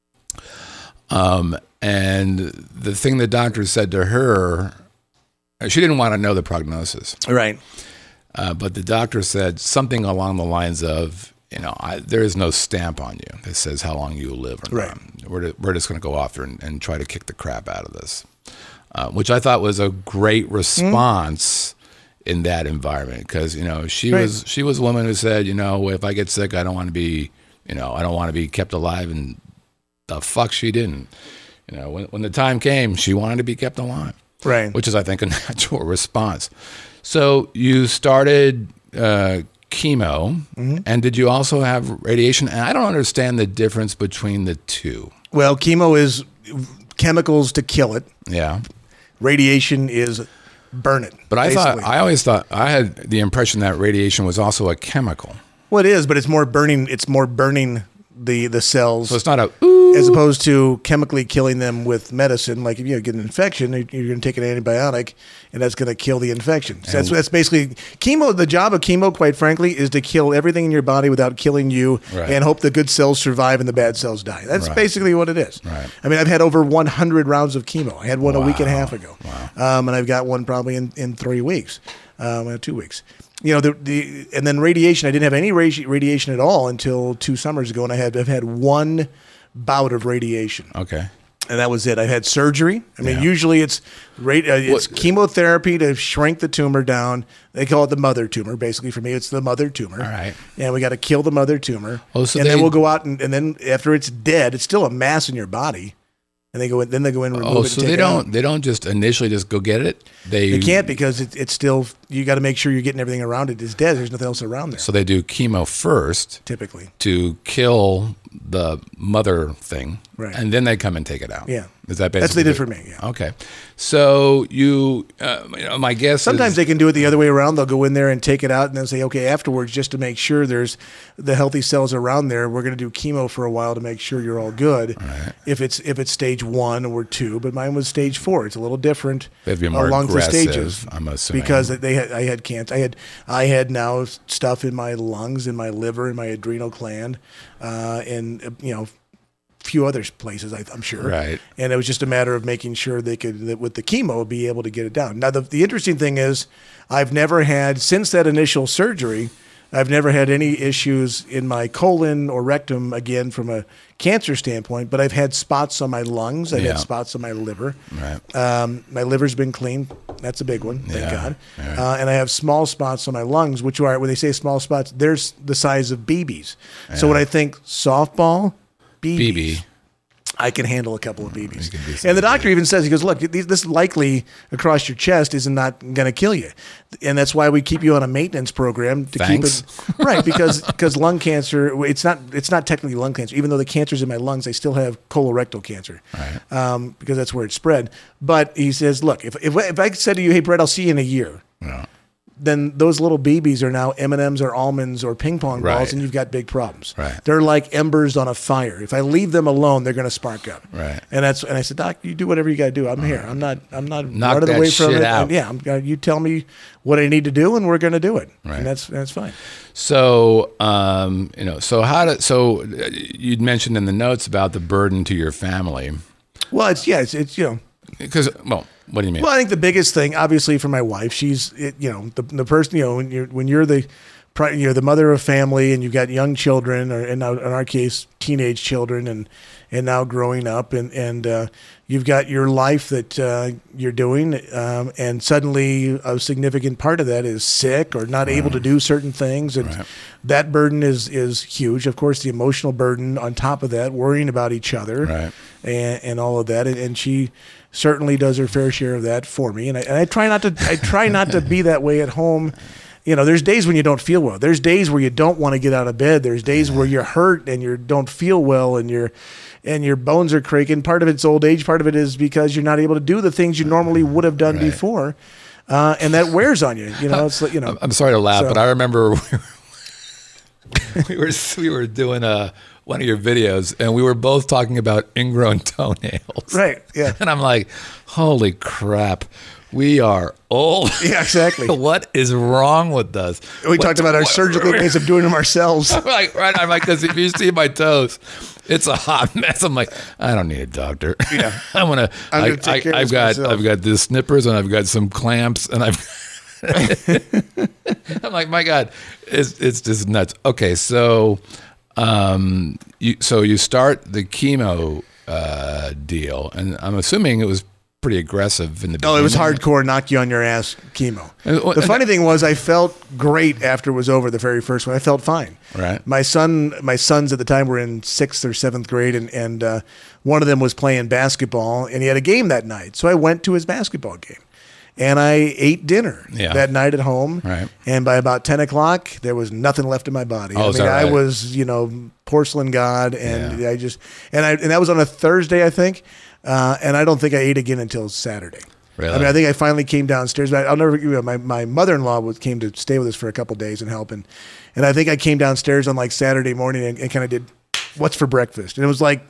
um, and the thing the doctor said to her, she didn't want to know the prognosis. Right. Uh, but the doctor said something along the lines of, you know, I, there is no stamp on you that says how long you will live or Right. not. We're, we're just going to go off there and, and try to kick the crap out of this, uh, which I thought was a great response in that environment because, you know, she Right. was she was a woman who said, you know, if I get sick, I don't want to be, you know, I don't want to be kept alive. And the fuck she didn't. You know, when, when the time came, she wanted to be kept alive. Right. Which is, I think, a natural response. So you started uh, chemo, Mm-hmm. and did you also have radiation? And I don't understand the difference between the two. Well, chemo is chemicals to kill it. Yeah. Radiation is burn it. But I thought, basically. I always thought, I had the impression that radiation was also a chemical. Well, it is, but it's more burning. It's more burning the the cells. So it's not a, ooh, as opposed to chemically killing them with medicine. Like if you get an infection, you're going to take an antibiotic, and that's going to kill the infection. So that's, that's basically chemo. The job of chemo, quite frankly, is to kill everything in your body without killing you, Right. and hope the good cells survive and the bad cells die. That's Right. basically what it is. Right. I mean, I've had over one hundred rounds of chemo. I had one a week and a Wow. half ago, um, and I've got one probably in, in three weeks, um, uh, two weeks. You know, the, the and then radiation. I didn't have any radi- radiation at all until two summers ago, and I had I've had one bout of radiation, Okay. and that was it. I had surgery. I mean, Yeah. usually it's radi- uh, it's What- chemotherapy to shrink the tumor down. They call it the mother tumor. Basically, for me, it's the mother tumor. All right. And we got to kill the mother tumor, Oh, so and they- then we'll go out and, and then after it's dead, it's still a mass in your body, and they go in, then they go in and remove Oh, it. and so take they it out. don't they don't just initially just go get it. They They can't because it, it's still, you got to make sure you're getting everything around it is dead. There's nothing else around there, So they do chemo first typically. to kill the mother thing, Right. and then they come and take it out. Yeah. Is that basically That's what they did the- for me, yeah. Okay. So you, uh, you know, my guess Sometimes is, they can do it the other way around. They'll go in there and take it out and then say, okay, afterwards, just to make sure there's the healthy cells around there, we're going to do chemo for a while to make sure you're all good. Right. If it's if it's stage one or two, but mine was stage four. It's a little different They have to be more along the aggressive, stages. I'm assuming. Because they had, I had cancer. I had I had now stuff in my lungs, in my liver, in my adrenal gland, uh, and uh, you know. Few other places, I, I'm sure. Right. And it was just a matter of making sure they could, that with the chemo, be able to get it down. Now, the, the interesting thing is, I've never had, since that initial surgery, I've never had any issues in my colon or rectum, again, from a cancer standpoint, but I've had spots on my lungs. I've Yeah. had spots on my liver. Right. Um, my liver's been clean. That's a big one, thank Yeah. God. Yeah. Uh, and I have small spots on my lungs, which are, when they say small spots, they're s- the size of B Bs. So when I think softball, B Bs, B B. I can handle a couple of B Bs. can do some And the doctor even says, he goes, look, these- this likely across your chest is not going to kill you. And that's why we keep you on a maintenance program to Thanks. keep it right. Because, because lung cancer, it's not, it's not technically lung cancer, even though the cancer's in my lungs, I still have colorectal cancer, Right. um, because that's where it spread. But he says, look, if, if, if I said to you, hey, Brett, I'll see you in a year, Yeah. then those little B Bs are now M and M's or almonds or ping pong balls, Right. and you've got big problems. Right. They're like embers on a fire. If I leave them alone, they're going to spark up. Right. And that's and I said, Doc, you do whatever you got to do. I'm here. I'm not. I'm not Knock running that away from shit it. out. And yeah, I'm, uh, you tell me what I need to do, and we're going to do it. Right. And that's that's fine. So, um, you know, so how to, so uh, you'd mentioned in the notes about the burden to your family. Well, it's yeah, it's, it's you know. Because, well, what do you mean? Well, I think the biggest thing, obviously, for my wife, she's it, you know the the person you know when you're when you're the pri- you're the mother of family and you've got young children, or in our, in our case, teenage children, and and now growing up, and and uh, you've got your life that uh, you're doing, um, and suddenly a significant part of that is sick or not able to do certain things, and Right. that burden is is huge. Of course, the emotional burden on top of that, worrying about each other, Right. and and all of that, and, and she certainly does her fair share of that for me, and I, and I try not to I try not to be that way at home. You know, there's days when you don't feel well. There's days where you don't want to get out of bed. There's days where you're hurt and you don't feel well, and you're and your bones are creaking. Part of it's old age. Part of it is because you're not able to do the things you normally would have done Right. before, uh, and that wears on you. You know, it's like, you know. I'm sorry to laugh, So- but I remember we were, we were we were doing a one of your videos, and we were both talking about ingrown toenails. Right, yeah. And I'm like, holy crap, we are old. Yeah, exactly. What is wrong with us? We What- talked about our what- surgical ways of doing them ourselves. I'm like, right, I'm like, because if you see my toes, it's a hot mess. I'm like, I don't need a doctor. Yeah. I'm gonna. I'm I, gonna take I, care of I've this got, myself. I've got the snippers, and I've got some clamps, and I've. I'm like, my God, it's it's just nuts. Okay, so, um, you so you start the chemo uh, deal, and I'm assuming it was pretty aggressive in the beginning. No, it was hardcore, knock you on your ass chemo. And- The and- funny thing was, I felt great after it was over. The very first one, I felt fine. Right. My son, my sons at the time were in sixth or seventh grade, and and uh, one of them was playing basketball, and he had a game that night. So I went to his basketball game, and I ate dinner Yeah. that night at home. Right. And by about ten o'clock, there was nothing left in my body. Oh, I is mean, that I right? was, you know, porcelain god, and Yeah. I just and I and that was on a Thursday, I think. Uh, and I don't think I ate again until Saturday. Really? I mean, I think I finally came downstairs. But I'll never. You know, my my mother in law was came to stay with us for a couple days and help, and and I think I came downstairs on like Saturday morning and, and kind of did what's for breakfast, and it was like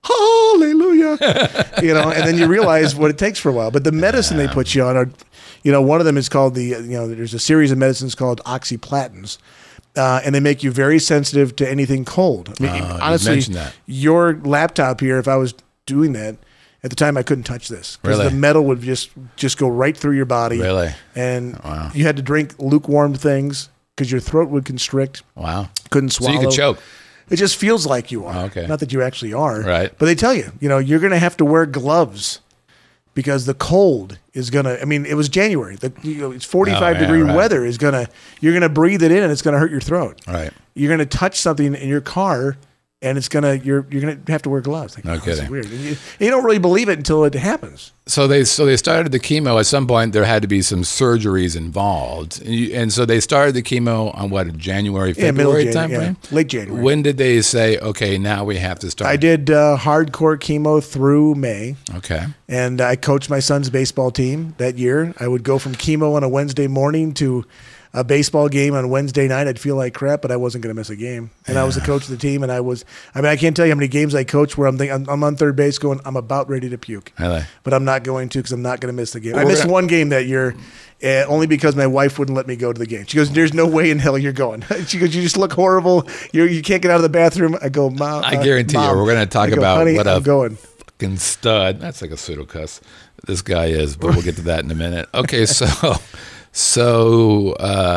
hallelujah, you know, and then you realize what it takes for a while. But the medicine they put you on are, you know, one of them is called the, you know, there's a series of medicines called oxyplatins. Uh, and they make you very sensitive to anything cold. I mean, Oh, you honestly, mentioned that. your laptop here, if I was doing that, at the time I couldn't touch this. Because Really? the metal would just, just go right through your body. Really? And Wow. you had to drink lukewarm things because your throat would constrict. Wow. Couldn't So swallow. you could choke. It just feels like you are. Oh, okay. Not that you actually are. Right. But they tell you, you know, you're going to have to wear gloves because the cold is going to, I mean, it was January. The, you know, it's forty-five Oh, yeah, degree right. weather is going to, you're going to breathe it in and it's going to hurt your throat. Right. You're going to touch something in your car and it's going to, you're, you're going to have to wear gloves. Like, No oh, this is kidding. weird. And you, and you don't really believe it until it happens. So they so they started the chemo. At some point, there had to be some surgeries involved, and, you, and so they started the chemo on what, January, Yeah, middle February Janu- time yeah, frame. late January. When did they say, okay, now we have to start? I did uh, hardcore chemo through May. Okay. And I coached my son's baseball team that year. I would go from chemo on a Wednesday morning to a baseball game on Wednesday night. I'd feel like crap, but I wasn't going to miss a game. And I was the coach of the team, and I was, I mean, I can't tell you how many games I coached where I'm thinking, I'm, I'm on third base going, I'm about ready to puke. Really? But I'm not going to because I'm not going to miss the game. I We're missed gonna- one game that year uh, only because my wife wouldn't let me go to the game. She goes, there's no way in hell you're going. She goes, you just look horrible. You're, you can't get out of the bathroom. I go, Mom. I uh, guarantee Mom. you, we're going to talk I go, about Honey, what I'm a going. fucking stud. That's like a pseudo cuss. This guy is, but we'll get to that in a minute. Okay, so so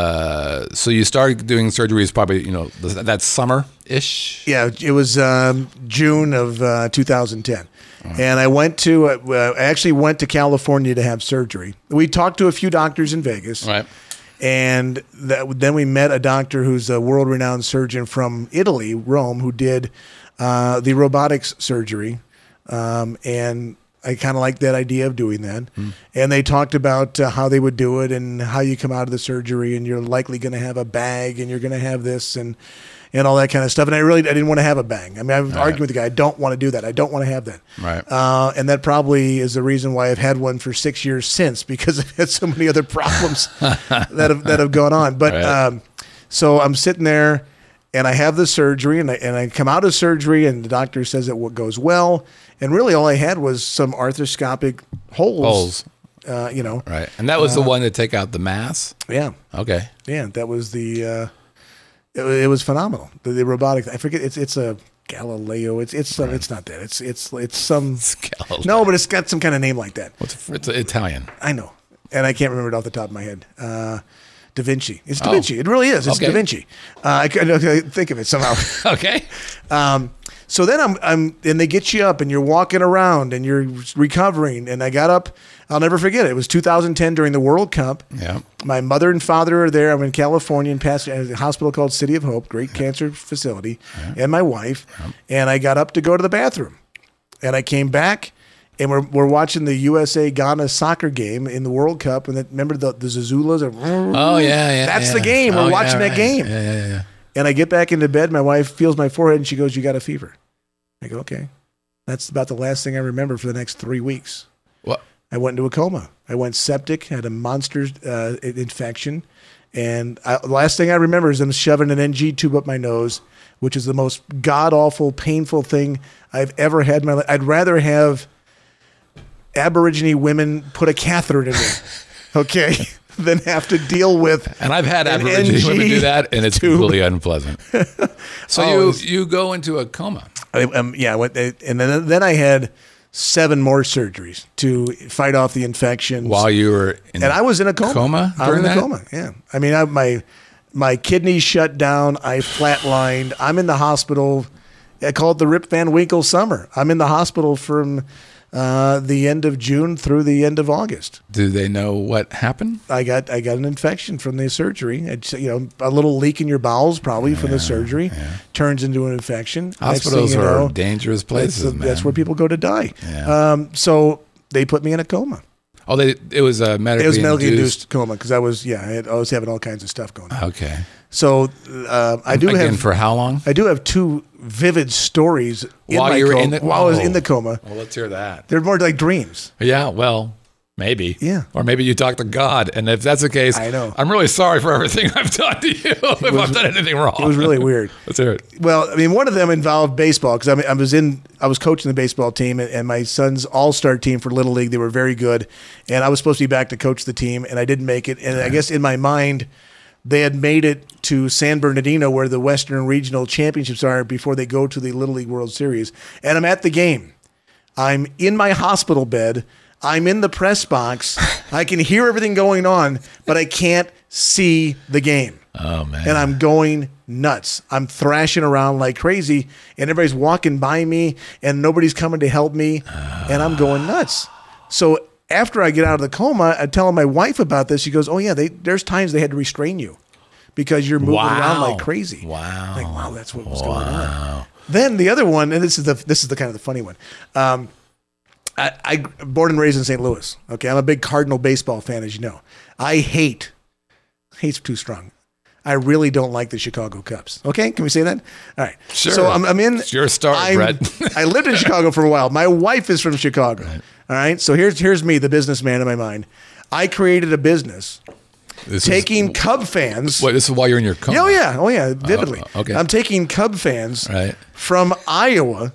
uh, so you started doing surgeries probably, you know, that summer ish. Yeah, it was um, June of uh, two thousand ten. And I went to, uh, I actually went to California to have surgery. We talked to a few doctors in Vegas. Right. And that, then we met a doctor who's a world-renowned surgeon from Italy, Rome, who did uh, the robotics surgery. Um, and I kind of liked that idea of doing that. Hmm. And they talked about uh, how they would do it and how you come out of the surgery and you're likely going to have a bag and you're going to have this and and all that kind of stuff. And I really I didn't want to have a bang. I mean, I was Right. arguing with the guy. I don't want to do that. I don't want to have that. Right. Uh, and that probably is the reason why I've had one for six years since, because I've had so many other problems that have that have gone on. But Right. um, so I'm sitting there, and I have the surgery, and I, and I come out of surgery, and the doctor says that what goes well. And really, all I had was some arthroscopic holes. Holes. Uh, you know. Right. And that was the one to take out the mass. Yeah. Okay. Yeah. That was the. Uh, it, it was phenomenal. The, the robotic. I forget. It's it's a Galileo. It's it's some, it's not that. It's it's it's some. Galileo. No, but it's got some kind of name like that. What's it's Italian. I know, and I can't remember it off the top of my head. Uh, Da Vinci. It's Da Oh. Vinci. It really is. It's Okay. Da Vinci. Uh, I can I can think of it somehow. Okay. Um, so then I'm, I'm, and they get you up, and you're walking around, and you're recovering. And I got up. I'll never forget it. It was two thousand ten during the World Cup. Yeah. My mother and father are there. I'm in California in Pasadena, a hospital called City of Hope, great cancer facility, and my wife. And I got up to go to the bathroom, and I came back. And we're we're watching the U S A Ghana soccer game in the World Cup, and then, remember the the Zazulas? Are, Oh yeah, yeah. That's yeah. the game. We're Oh, yeah, watching that right. game. Yeah, yeah, yeah. And I get back into bed. My wife feels my forehead, and she goes, "You got a fever." I go, "Okay." That's about the last thing I remember for the next three weeks. What? I went into a coma. I went septic, had a monster uh, infection, and I, the last thing I remember is them shoving an N G tube up my nose, which is the most god awful, painful thing I've ever had in my life. I'd rather have Aborigine women put a catheter in me, okay, than have to deal with. And I've had an Aborigine women N G do that, and it's tube. completely unpleasant. So Oh, you it's- you go into a coma. I, um, yeah, I went, and then then I had seven more surgeries to fight off the infections. While you were in and I was in a coma. coma I was during in a that? coma. Yeah, I mean, I, my my kidneys shut down. I flatlined. I'm in the hospital. I call it the Rip Van Winkle summer. I'm in the hospital from uh, the end of June through the end of August. Do they know what happened? I got I got an infection from the surgery. It's, you know, a little leak in your bowels probably from the surgery turns into an infection. Next Hospitals thing you are know, dangerous that's, places, the- man. that's where people go to die. Yeah. Um, so they put me in a coma. Oh, they it was a medically It was medically induced. induced coma because I was yeah I, had, I was having all kinds of stuff going on. Okay. So uh, I do Again, have for how long? I do have two vivid stories in While my you were coma, in the while I was oh. in the coma. Well, let's hear that. They're more like dreams. Yeah. Well, Maybe. Yeah. Or maybe you talk to God. And if that's the case, I know. I'm really sorry for everything I've done to you if was- I've done anything wrong. It was really weird. Let's hear it. Well, I mean, one of them involved baseball because I, mean, I was in, I was coaching the baseball team, and, and my son's all-star team for Little League. They were very good, and I was supposed to be back to coach the team, and I didn't make it. And I guess in my mind, they had made it to San Bernardino, where the Western Regional Championships are, before they go to the Little League World Series. And I'm at the game. I'm in my hospital bed. I'm in the press box. I can hear everything going on, but I can't see the game. Oh, man. And I'm going nuts. I'm thrashing around like crazy, and everybody's walking by me, and nobody's coming to help me, and I'm going nuts. So after I get out of the coma, I tell my wife about this. She goes, "Oh yeah, they, there's times they had to restrain you because you're moving Wow. around like crazy." Wow. Like, wow, that's what was Wow. going on. Then the other one, and this is the this is the kind of the funny one. Um, I, I born and raised in Saint Louis. Okay, I'm a big Cardinal baseball fan, as you know. I hate hate's too strong. I really don't like the Chicago Cubs. Okay, can we say that? All right. Sure. So I'm, I'm in. It's your start, I'm- Brett. I lived in Chicago for a while. My wife is from Chicago. Right. All right. So here's here's me, the businessman in my mind. I created a business This taking is, Cub fans. Wait, this is while you're in your coma. Oh yeah, oh yeah, vividly. Oh, okay. I'm taking Cub fans Right. from Iowa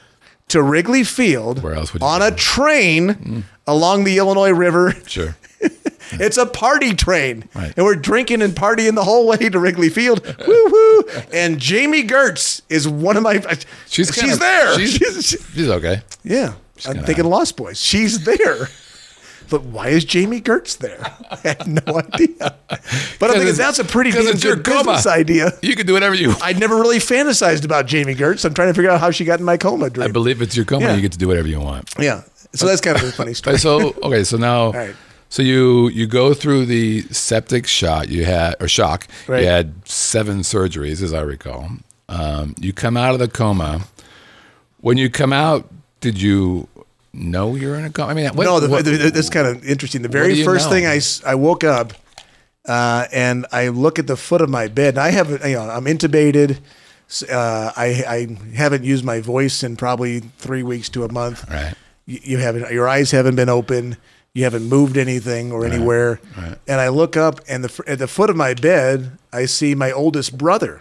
to Wrigley Field Where else would you on go? a train mm. along the Illinois River. Sure. It's a party train, Right. and we're drinking and partying the whole way to Wrigley Field. Woo woo! And Jamie Gertz is one of my. She's she's kinda- there. she's- She's- She's okay. yeah, I'm kinda- thinking Lost Boys. She's there. But why is Jamie Gertz there? I have no idea. But I think it's- that's a pretty 'cause damn it's your good coma. business idea. You can do whatever you want. I'd never really fantasized about Jamie Gertz. I'm trying to figure out how she got in my coma dream. I believe it's your coma. Yeah. You get to do whatever you want. Yeah. So that's kind of a funny story. So okay, so now, right. so you you go through the septic shot you had or shock. Right. You had seven surgeries, as I recall. Um, you come out of the coma. When you come out, did you know you're in a coma? I mean, what, no, the, what- the, that's kind of interesting. The what very do you first know? thing I, s- I woke up uh, and I look at the foot of my bed. And I have, you know, I'm intubated. S- Uh, I, I haven't used my voice in probably three weeks to a month. Right. You, you haven't, your eyes haven't been open. You haven't moved anything or anywhere. right. And I look up, and the, fr- at the foot of my bed, I see my oldest brother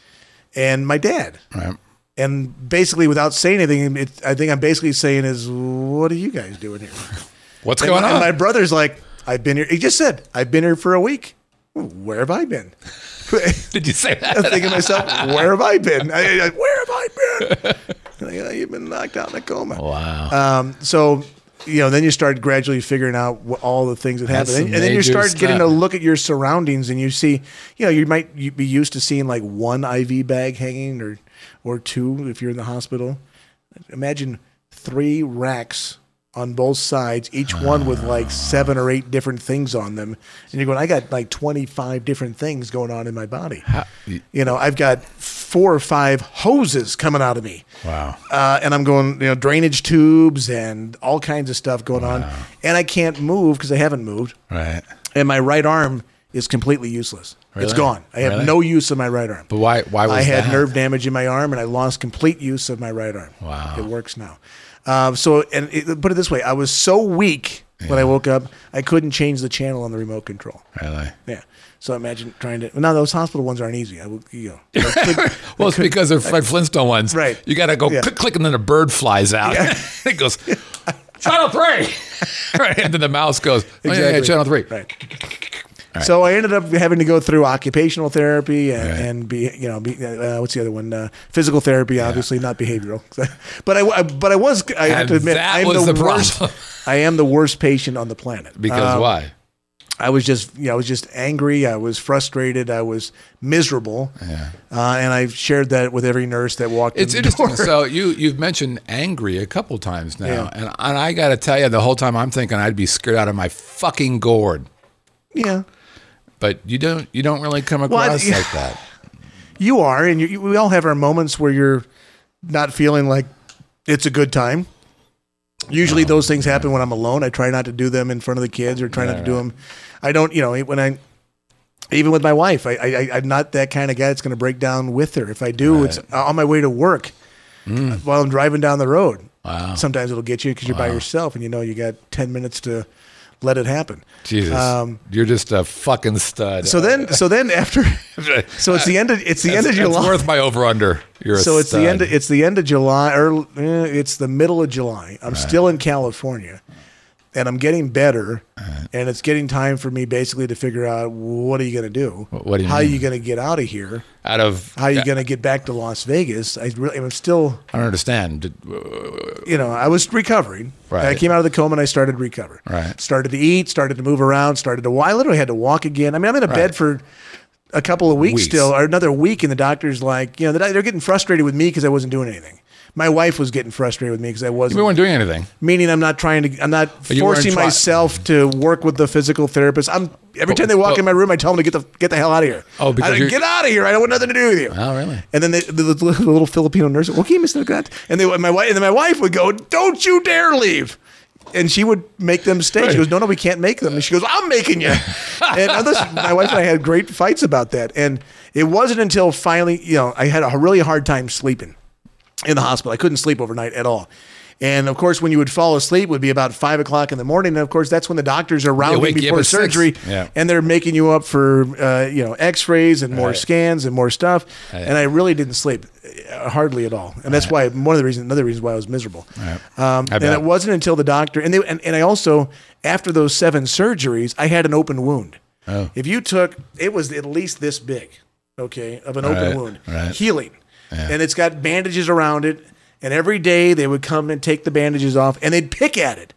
and my dad. Right. And basically, without saying anything, it, I think I'm basically saying is, "What are you guys doing here?" What's And going my, on? and my brother's like, "I've been here." He just said, "I've been here for a week." Where have I been? Did you say that? I'm thinking to myself, "Where have I been? I, I, where have I been?" Like, "Oh, you've been knocked out in a coma. Wow. Um, so, you know, then you start gradually figuring out what, all the things that That's happen, a and, and then you major start getting step. to look at your surroundings, and you see, you know, you might you be used to seeing like one I V bag hanging or or two if you're in the hospital. Imagine three racks on both sides, each one with like seven or eight different things on them, and you're going, I got like twenty-five different things going on in my body. How- You know, I've got four or five hoses coming out of me. Wow. Uh, and I'm going, you know, drainage tubes and all kinds of stuff going on. And I can't move because I haven't moved. Right. And my right arm is completely useless. It's Really? gone. I have Really? no use of my right arm. But why? Why was I had that? nerve damage in my arm, and I lost complete use of my right arm. Wow. It works now. Uh, so, and it, put it this way, I was so weak when I woke up, I couldn't change the channel on the remote control. Really? Yeah. So imagine trying to. Now those hospital ones aren't easy. I will, you know. I could- Well, it's because they're Fred Flintstone ones. Right. You got to go Yeah. click, click, and then a bird flies out. It goes, channel three. Right. And then the mouse goes, oh, yeah, yeah, Exactly. channel three. Right. So I ended up having to go through occupational therapy and, Right. and be, you know, be, uh, what's the other one? Uh, physical therapy, obviously, not behavioral. But I, I- but I was, I have And to admit, that I'm was the, the worst. problem. I am the worst patient on the planet. Because Um, why? I was just, you know, I was just angry. I was frustrated. I was miserable. Yeah. Uh, and I've shared that with every nurse that walked It's in the interesting. door. So you you've mentioned angry a couple times now, Yeah. and and I got to tell you, the whole time I'm thinking I'd be scared out of my fucking gourd. Yeah. But you don't you don't really come Well, I- across like that. You are, and you, you, we all have our moments where you're not feeling like it's a good time. Usually, those things happen when I'm alone. I try not to do them in front of the kids, or try not to do them. I don't, you know, when I, even with my wife, I, I I'm not that kind of guy that's going to break down with her. If I do, it's on my way to work while I'm driving down the road. Wow. Sometimes it'll get you because you're by yourself, and you know you got ten minutes to let it happen. Jesus, Um, you're just a fucking stud. So then, so then after, so it's the end of it's the end of It's July. worth my over under. You're a So it's stud. the end. Of, it's the end of July, or eh, it's the middle of July. I'm still in California, and I'm getting better, and it's getting time for me basically to figure out what are you going to do? What do you How mean? are you going to get out of here? Out of How are you going to get back to Las Vegas? I really, I'm still, I don't understand. Did- you know, I was recovering. Right. I came out of the coma and I started to recover. Right. Started to eat. Started to move around. Started to. I literally had to walk again. I mean, I'm in a bed Right. for a couple of weeks, Weeks. still, or another week, and the doctor's like, you know, they're getting frustrated with me because I wasn't doing anything. My wife was getting frustrated with me because I wasn't. We weren't doing anything. Meaning, I'm not trying to. I'm not you weren't forcing try- myself to work with the physical therapist. I'm every time they walk but- in my room, I tell them to get the get the hell out of here. Oh, because I, you're- get out of here! I don't want nothing to do with you. Oh, really? And then they, the, the, the little Filipino nurse, okay, Mister Grant, and they, my wife, and then my wife would go, "Don't you dare leave!" And she would make them stay. Right. She goes, "No, no, we can't make them." And she goes, "I'm making you." And others, my wife and I had great fights about that. And it wasn't until finally, you know, I had a really hard time sleeping in the hospital. I couldn't sleep overnight at all. And of course, when you would fall asleep, it would be about five o'clock in the morning. And of course, that's when the doctors are rounding wake you up before at six. surgery, Yeah. and they're making you up for uh, you know X-rays and more Right. scans and more stuff. Right. And I really didn't sleep uh, hardly at all. And that's why one of the reasons, another reason why I was miserable. Right. Um, I and bet. it wasn't until the doctor and they and, and I also after those seven surgeries, I had an open wound. Oh. If you took, it was at least this big, okay, of an open Right. wound, Right. healing, and it's got bandages around it. And every day they would come and take the bandages off, and they'd pick at it.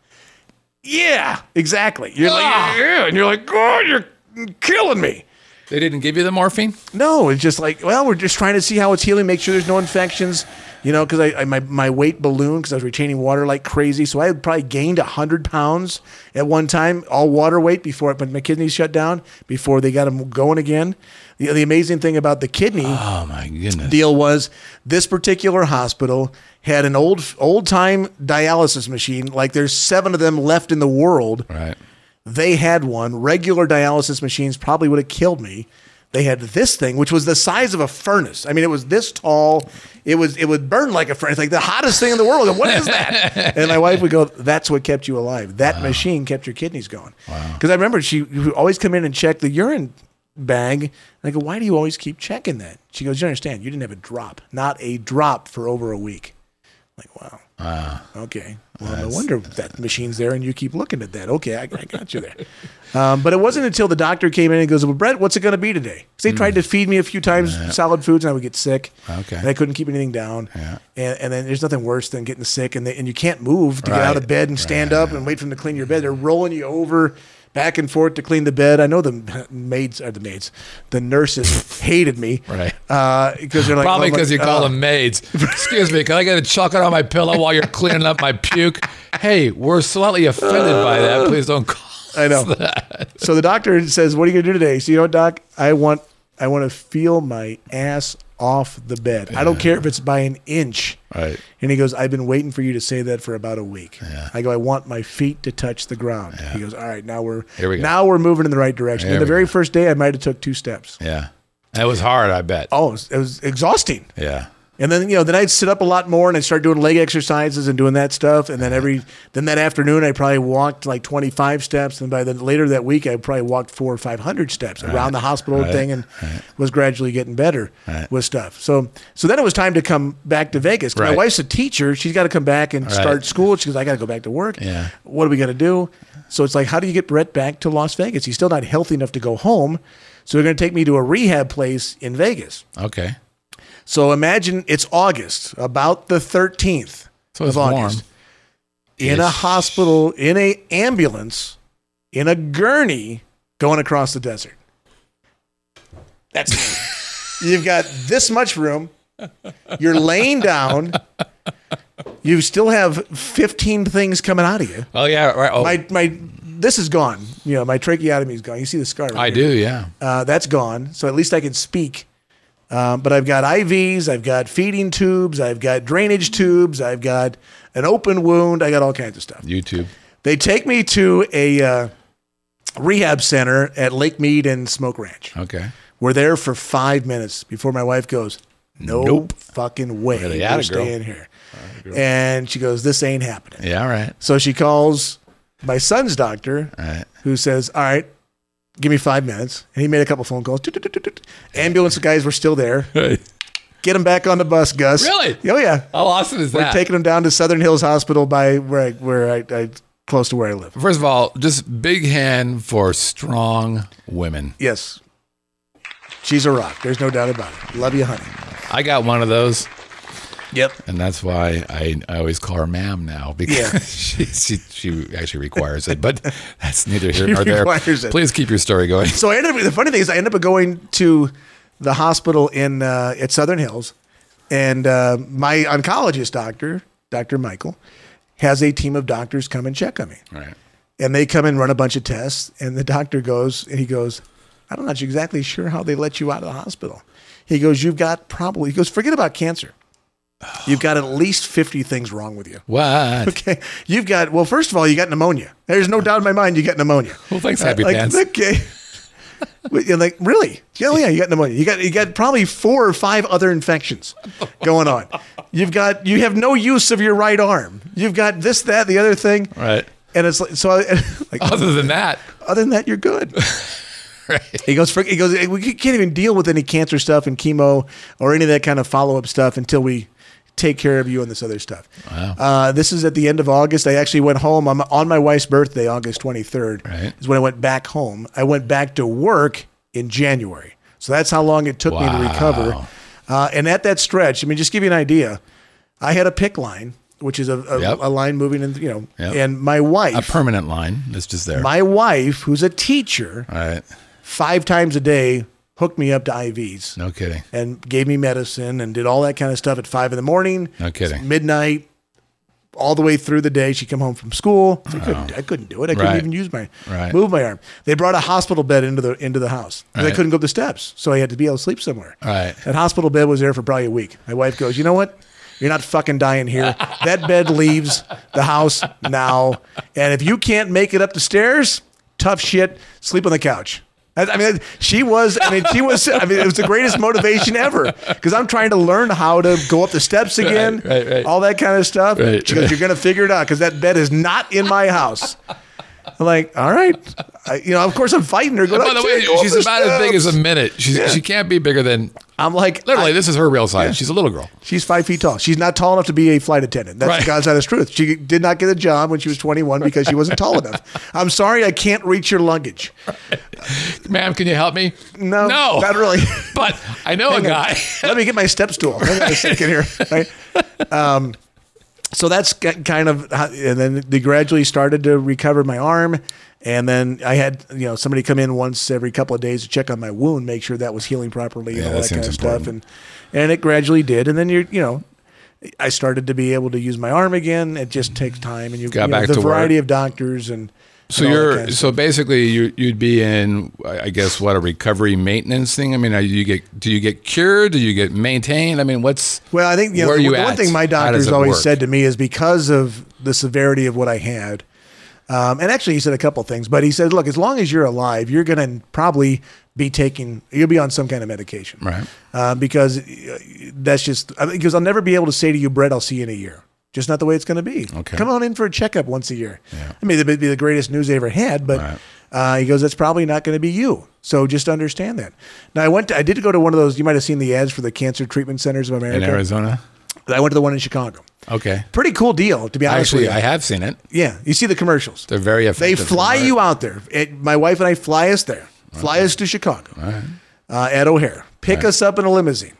Yeah, exactly. You're like, yeah, and you're like, God, you're killing me. They didn't give you the morphine? No, it's just like, well, we're just trying to see how it's healing, make sure there's no infections, you know, because I, I my, my weight ballooned because I was retaining water like crazy. So I had probably gained one hundred pounds at one time, all water weight before but my kidneys shut down, before they got them going again. The, the amazing thing about the kidney Oh, my goodness. deal was this particular hospital had an old old time dialysis machine, like there's seven of them left in the world. Right. They had one. Regular dialysis machines probably would have killed me. They had this thing, which was the size of a furnace. I mean, it was this tall. It was it would burn like a furnace, like the hottest thing in the world. What is that? And my wife would go, "That's what kept you alive. That machine kept your kidneys going." Because I remember she would always come in and check the urine bag. And I go, "Why do you always keep checking that?" She goes, "You understand? You didn't have a drop, not a drop for over a week." I'm like, wow. Wow. Okay. Well, no wonder that machine's there and you keep looking at that. Okay, I, I got you there. Um, but it wasn't until the doctor came in and goes, "Well, Brett, what's it going to be today?" Because they tried to feed me a few times solid foods and I would get sick. Okay. And I couldn't keep anything down. Yeah. And, and then there's nothing worse than getting sick and, they, and you can't move to get out of Right. bed and stand up and wait for them to clean your bed. They're rolling you over back and forth to clean the bed. I know the maids are the maids. The nurses hated me. Right. Uh, because they're like, Probably oh, my- because you call uh, them maids. Excuse me, can I get a chocolate on my pillow while you're cleaning up my puke? Hey, we're slightly offended by that. Please don't call I know. us that. So the doctor says, "What are you going to do today?" So, you know what, Doc? I want I want to feel my ass off the bed. I don't care if it's by an inch. Right. And he goes, "I've been waiting for you to say that for about a week." Yeah. I go, "I want my feet to touch the ground." He goes, "All right, now we're Here we go. now we're moving in the right direction." There and the we very go. first day, I might have took two steps. Yeah. That was hard, I bet. Oh, it was, it was exhausting. Yeah. And then, you know, then I'd sit up a lot more and I'd start doing leg exercises and doing that stuff. And then every, then that afternoon, I probably walked like twenty-five steps. And by the later that week, I probably walked four or five hundred steps around the hospital Right. thing and was gradually getting better Right. with stuff. So, so then it was time to come back to Vegas. 'Cause My Right. wife's a teacher. She's got to come back and Right. start school. She goes, "I got to go back to work." Yeah. What are we going to do? So it's like, how do you get Brett back to Las Vegas? He's still not healthy enough to go home. So they're going to take me to a rehab place in Vegas. Okay. So imagine it's August, about the thirteenth So it's of warm. August. In a Ish. hospital, in a ambulance, in a gurney, going across the desert. That's me. You've got this much room. You're laying down. You still have fifteen things coming out of you. Oh, yeah. Right. Oh, My my, this is gone. You know, my tracheotomy is gone. You see the scar. Right I here. do, yeah. Uh, that's gone. So at least I can speak. Um, but I've got I Vs, I've got feeding tubes, I've got drainage tubes, I've got an open wound, I got all kinds of stuff. YouTube. They take me to a uh, rehab center at Lake Mead and Smoke Ranch. Okay. We're there for five minutes before my wife goes, "No Nope. fucking way. Where they You're at it, girl? staying here." And she goes, "This ain't happening." Yeah, all right. So she calls my son's doctor, Right. who says, all right, give me five minutes. And he made a couple phone calls. Ambulance guys were still there. Right. Get him back on the bus, Gus. Really? Oh, yeah. How awesome is We're that? taking him down to Southern Hills Hospital by where I, where I, I close to where I live. First of all, just big hand for strong women. Yes. She's a rock. There's no doubt about it. Love you, honey. I got one of those. Yep. And that's why I, I always call her ma'am now, because Yeah. she, she she actually requires it. But that's neither here She nor there. requires it. Please keep your story going. So I ended up, the funny thing is I ended up going to the hospital in uh, at Southern Hills, and uh, my oncologist doctor, Doctor Michael, has a team of doctors come and check on me. Right. And they come and run a bunch of tests, and the doctor goes, and he goes, I'm not exactly sure how they let you out of the hospital. He goes, you've got probably, he goes, forget about cancer. You've got at least fifty things wrong with you. What? Okay. You've got, well, first of all, you got pneumonia. There's no doubt in my mind you got pneumonia. Well, thanks, Happy Uh, like, Pants. Okay. You're like, really? Yeah, yeah, you got pneumonia. You got you got probably four or five other infections going on. You've got you have no use of your right arm. You've got this, that, the other thing. Right. And it's like, so I, like, Other than that. other than that, you're good. Right. He goes, for, he goes, we can't even deal with any cancer stuff and chemo or any of that kind of follow-up stuff until we take care of you and this other stuff. Wow. Uh, this is at the end of August. I actually went home on my, on my wife's birthday, August twenty-third. Right. Is when I went back home. I went back to work in January. So that's how long it took me to Wow. recover. Uh, and at that stretch, I mean, just give you an idea, I had a PICC line, which is a, a, Yep. a line moving in, you know, Yep. and my wife, A permanent line that's just there. my wife, who's a teacher, All right. five times a day, hooked me up to I Vs. No kidding. And gave me medicine and did all that kind of stuff at five in the morning. No kidding. Midnight, all the way through the day. She'd come home from school. I couldn't, I couldn't do it. I couldn't Right. even use my Right. move my arm. They brought a hospital bed into the into the house. 'Cause I Right. couldn't go up the steps, so I had to be able to sleep somewhere. Right. That hospital bed was there for probably a week. My wife goes, you know what? You're not fucking dying here. That bed leaves the house now, and if you can't make it up the stairs, tough shit. Sleep on the couch. I I mean, she was, I mean, she was, I mean, it was the greatest motivation ever because I'm trying to learn how to go up the steps again, Right, right, right. all that kind of stuff. Right, She goes, right. you're going to figure it out because that bed is not in my house. I'm like, all right. I, you know, of course I'm fighting her. Going, By the "I way, can't go up she's the about as big as a steps." minute. She's, Yeah. She can't be bigger than, I'm like, literally, I- this is her real size. She's a little girl. She's five feet tall. She's not tall enough to be a flight attendant. That's Right. God's honest truth. She did not get a job when she was twenty-one because she wasn't tall enough. I'm sorry, I can't reach your luggage. Ma'am, can you help me? No, No. not really. But I know a guy. Let me get my step stool. Hang on a second here. Right? Um, so that's ki- kind of, how, and then they gradually started to recover my arm. And then I had, you know, somebody come in once every couple of days to check on my wound, make sure that was healing properly Yeah, and all that that, kind of seems stuff. important. And and it gradually did. And then you're, you know, I started to be able to use my arm again. It just takes time, and you Got you know, back the to variety work. of doctors and. So and all that you're kind of so stuff. basically you you'd be in, I guess, what, a recovery maintenance thing. I mean, are you get do you get cured? Do you get maintained? I mean, what's Well, I think you know, where are the, you the at? one thing my How does doctors it always work? said to me is because of the severity of what I had. Um, and actually, he said a couple things, but he said, "Look, as long as you're alive, you're going to probably be taking, you'll be on some kind of medication, Right. Uh, because uh, that's just I mean, because I'll never be able to say to you, Brett, I'll see you in a year. Just not the way it's going to be. Okay. Come on in for a checkup once a year. Yeah. I mean, it'd be the greatest news they ever had, but Right. uh, he goes, that's probably not going to be you. So just understand that. Now, I went, to, I did go to one of those. You might have seen the ads for the Cancer Treatment Centers of America in Arizona? I went to the one in Chicago. Okay. Pretty cool deal, to be honest Actually, with you. I have seen it. Yeah, you see the commercials. They're very They effective. fly Right. you out there. It, my wife and I fly us there. Fly us to Chicago uh, at O'Hare. Pick us up in a limousine.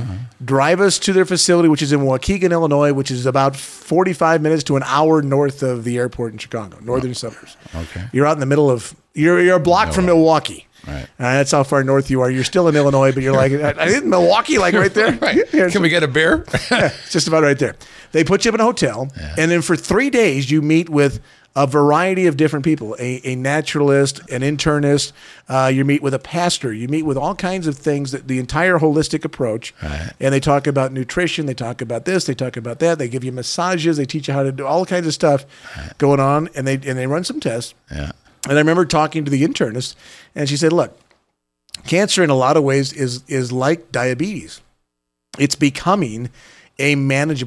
Drive us to their facility, which is in Waukegan, Illinois, which is about forty-five minutes to an hour north of the airport in Chicago, northern suburbs. Okay. You're out in the middle of, you're, you're a block from Milwaukee. Right. Uh, that's how far north you are. You're still in Illinois, but you're like, I, I in Milwaukee, like right there. Right. Here, Can we get a beer? it's just about right there. They put you up in a hotel, and then for three days you meet with a variety of different people: a, a naturalist, an internist. Uh, you meet with a pastor. You meet with all kinds of things. That the entire holistic approach. Right. And they talk about nutrition. They talk about this. They talk about that. They give you massages. They teach you how to do all kinds of stuff going on, and they and they run some tests. Yeah. And I remember talking to the internist, and she said, "Look, cancer in a lot of ways is is like diabetes. It's becoming a manageable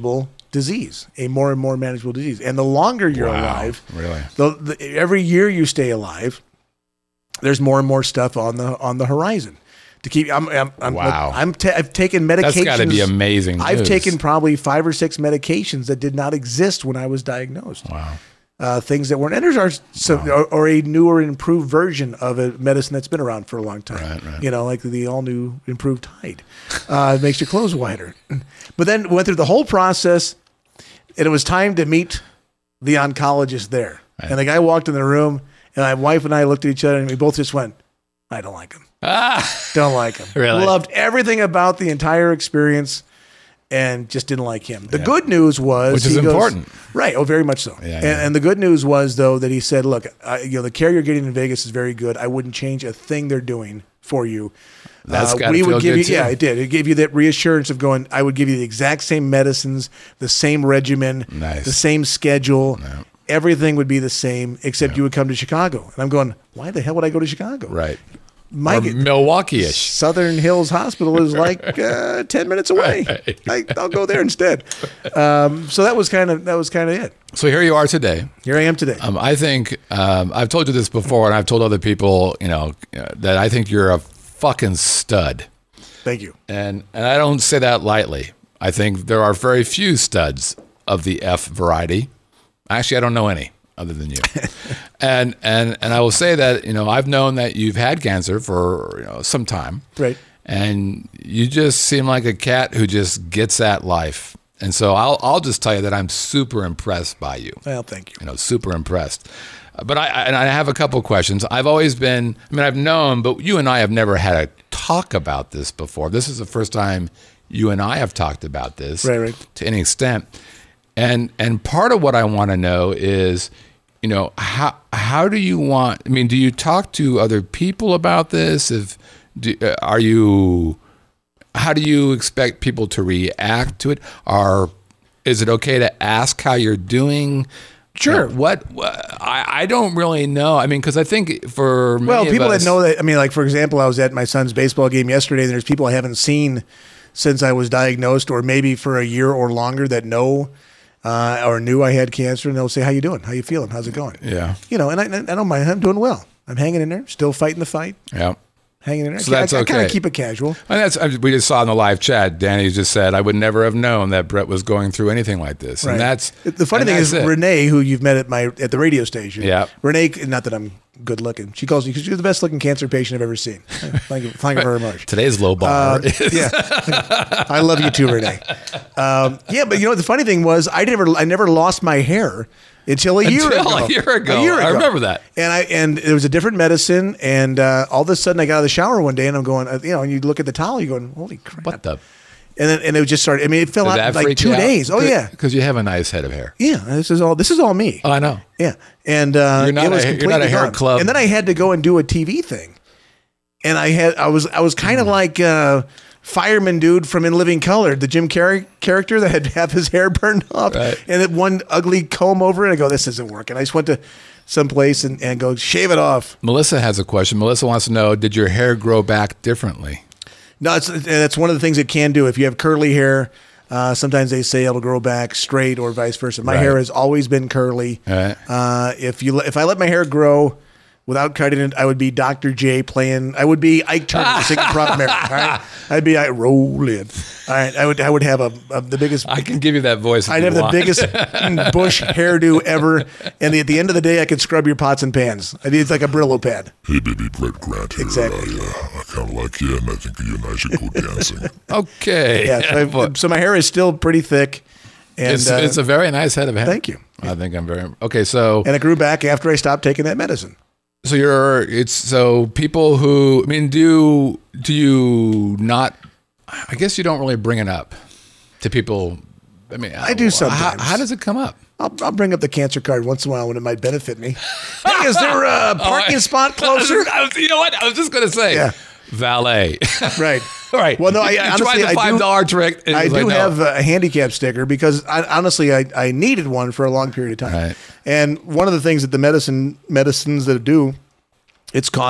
disease, a more and more manageable disease. And the longer you're Wow, alive, really? the, the, every year you stay alive, there's more and more stuff on the on the horizon to keep. I'm, I'm, I'm Wow. I'm ta- I've taken medications. That's got to be amazing. I've news. taken probably five or six medications that did not exist when I was diagnosed. Wow. Uh, things that weren't, and there's are some, or, or a newer, improved version of a medicine that's been around for a long time. Right, right. You know, like the all new improved Tide. Uh, it makes your clothes wider. But then went through the whole process, and it was time to meet the oncologist there. Right. And the guy walked in the room, and my wife and I looked at each other, and we both just went, "I don't like him. Ah, Don't like him." Really? Loved everything about the entire experience. And just didn't like him. The Yeah. good news was, Which is he goes- important. right? Oh, very much so. Yeah, and, yeah. and the good news was though that he said, "Look, I, you know, the care you're getting in Vegas is very good. I wouldn't change a thing they're doing for you. That's Uh, gotta we would feel give good, you, too. yeah, it did. It gave you that reassurance of going. I would give you the exact same medicines, the same regimen, Nice. the same schedule." Yeah. Everything would be the same, except you would come to Chicago. And I'm going, why the hell would I go to Chicago? right. My, Or Milwaukee-ish. Southern Hills Hospital is like uh, ten minutes away. Right. I, I'll go there instead. Um, so that was kind of that was kind of it. So here you are today. Here I am today. Um, I think um, I've told you this before, and I've told other people, you know, uh, that I think you're a fucking stud, Thank you. and and I don't say that lightly. I think there are very few studs of the F variety. Actually, I don't know any other than you. and and and I will say that, you know, I've known that you've had cancer for, you know, some time, Right. and you just seem like a cat who just gets at life. And so I'll I'll just tell you that I'm super impressed by you. Well, thank you. You know, super impressed. Uh, But I, I and I have a couple of questions. I've always been, I mean, I've known, but you and I have never had a talk about this before. This is the first time you and I have talked about this Right, right. to any extent. And and part of what I want to know is, you know, how how do you want? I mean, do you talk to other people about this? If do, uh, are you, how do you expect people to react to it? Are is it okay to ask how you're doing? Sure. Uh, what, what I I don't really know. I mean, because I think for many Well, of people us, that know that. I mean, like for example, I was at my son's baseball game yesterday, and there's people I haven't seen since I was diagnosed, or maybe for a year or longer, that know uh, or knew I had cancer, and they'll say, "How you doing? How you feeling? How's it going?" Yeah. You know, and I, I don't mind. I'm doing well. I'm hanging in there, still fighting the fight, Yeah. hanging in there. So that's I, I kind okay. of keep it casual. And that's, I- we just saw in the live chat, Danny just said, I would never have known that Brett was going through anything like this. Right. And that's the funny and thing is that's it. Renee, who you've met at my at the radio station. Yeah. Renee, not that I'm good looking. She calls me because you're the best looking cancer patient I've ever seen. Thank you, thank you very much. Today's low bar. Uh, yeah, I love you too, Renee. Um, yeah, but you know the funny thing was I never I never lost my hair until a year Until ago. a year ago. I remember that. And I and it was a different medicine, and uh, all of a sudden I got out of the shower one day, and I'm going, uh, you know, and you look at the towel, you're going, holy crap! What the? And then and it just started. I mean, it fell Did out that in like freak two you out? days. Oh yeah, Because you have a nice head of hair. yeah. This is all. This is all me. Oh, I know. Yeah, and uh, You're not it was a- you're completely not a hair gone. club. And then I had to go and do a T V thing, and I had I was I was kind Hmm. of like uh, fireman dude from In Living Color, the Jim Carrey character that had to have his hair burned off, Right. and it one ugly comb over it. I go, this isn't working. I just went to some place and, and go shave it off. Melissa has a question. Melissa wants to know, did your hair grow back differently? No, it's, that's one of the things it can do. If you have curly hair, uh, sometimes they say it'll grow back straight or vice versa. My Right. hair has always been curly. Right. Uh, if you if I let my hair grow without cutting it, I would be Doctor J playing. I would be Ike Turner singing Proud Mary. All right, I'd be I roll in. All right, I would I would have a, a the biggest. I can give you that voice. if I'd you have the want. biggest bush hairdo ever, and at the end of the day, I could scrub your pots and pans. I mean, it's like a Brillo pad. Hey, baby, Brett Grant here. Exactly. I, uh, I kind of like you, and I think you and I should go dancing. Okay. Yeah, so, I've- so my hair is still pretty thick, and it's, uh, it's a very nice head of hair. thank you. I think I'm very okay. So and it grew back after I stopped taking that medicine. So you're it's so people who I mean do do you not I guess you don't really bring it up to people. I mean I do how, sometimes. how does it come up? I'll, I'll bring up the cancer card once in a while when it might benefit me. Hey, is there a parking I- spot closer? I was, you know what? I was just going to say Yeah. valet. Right. Right. Well, no, I You honestly, tried the I five do, dollar trick. and I it was do like, no. have a handicap sticker because I, honestly, I, I needed one for a long period of time. Right. And one of the things that the medicine medicines that do, it's caused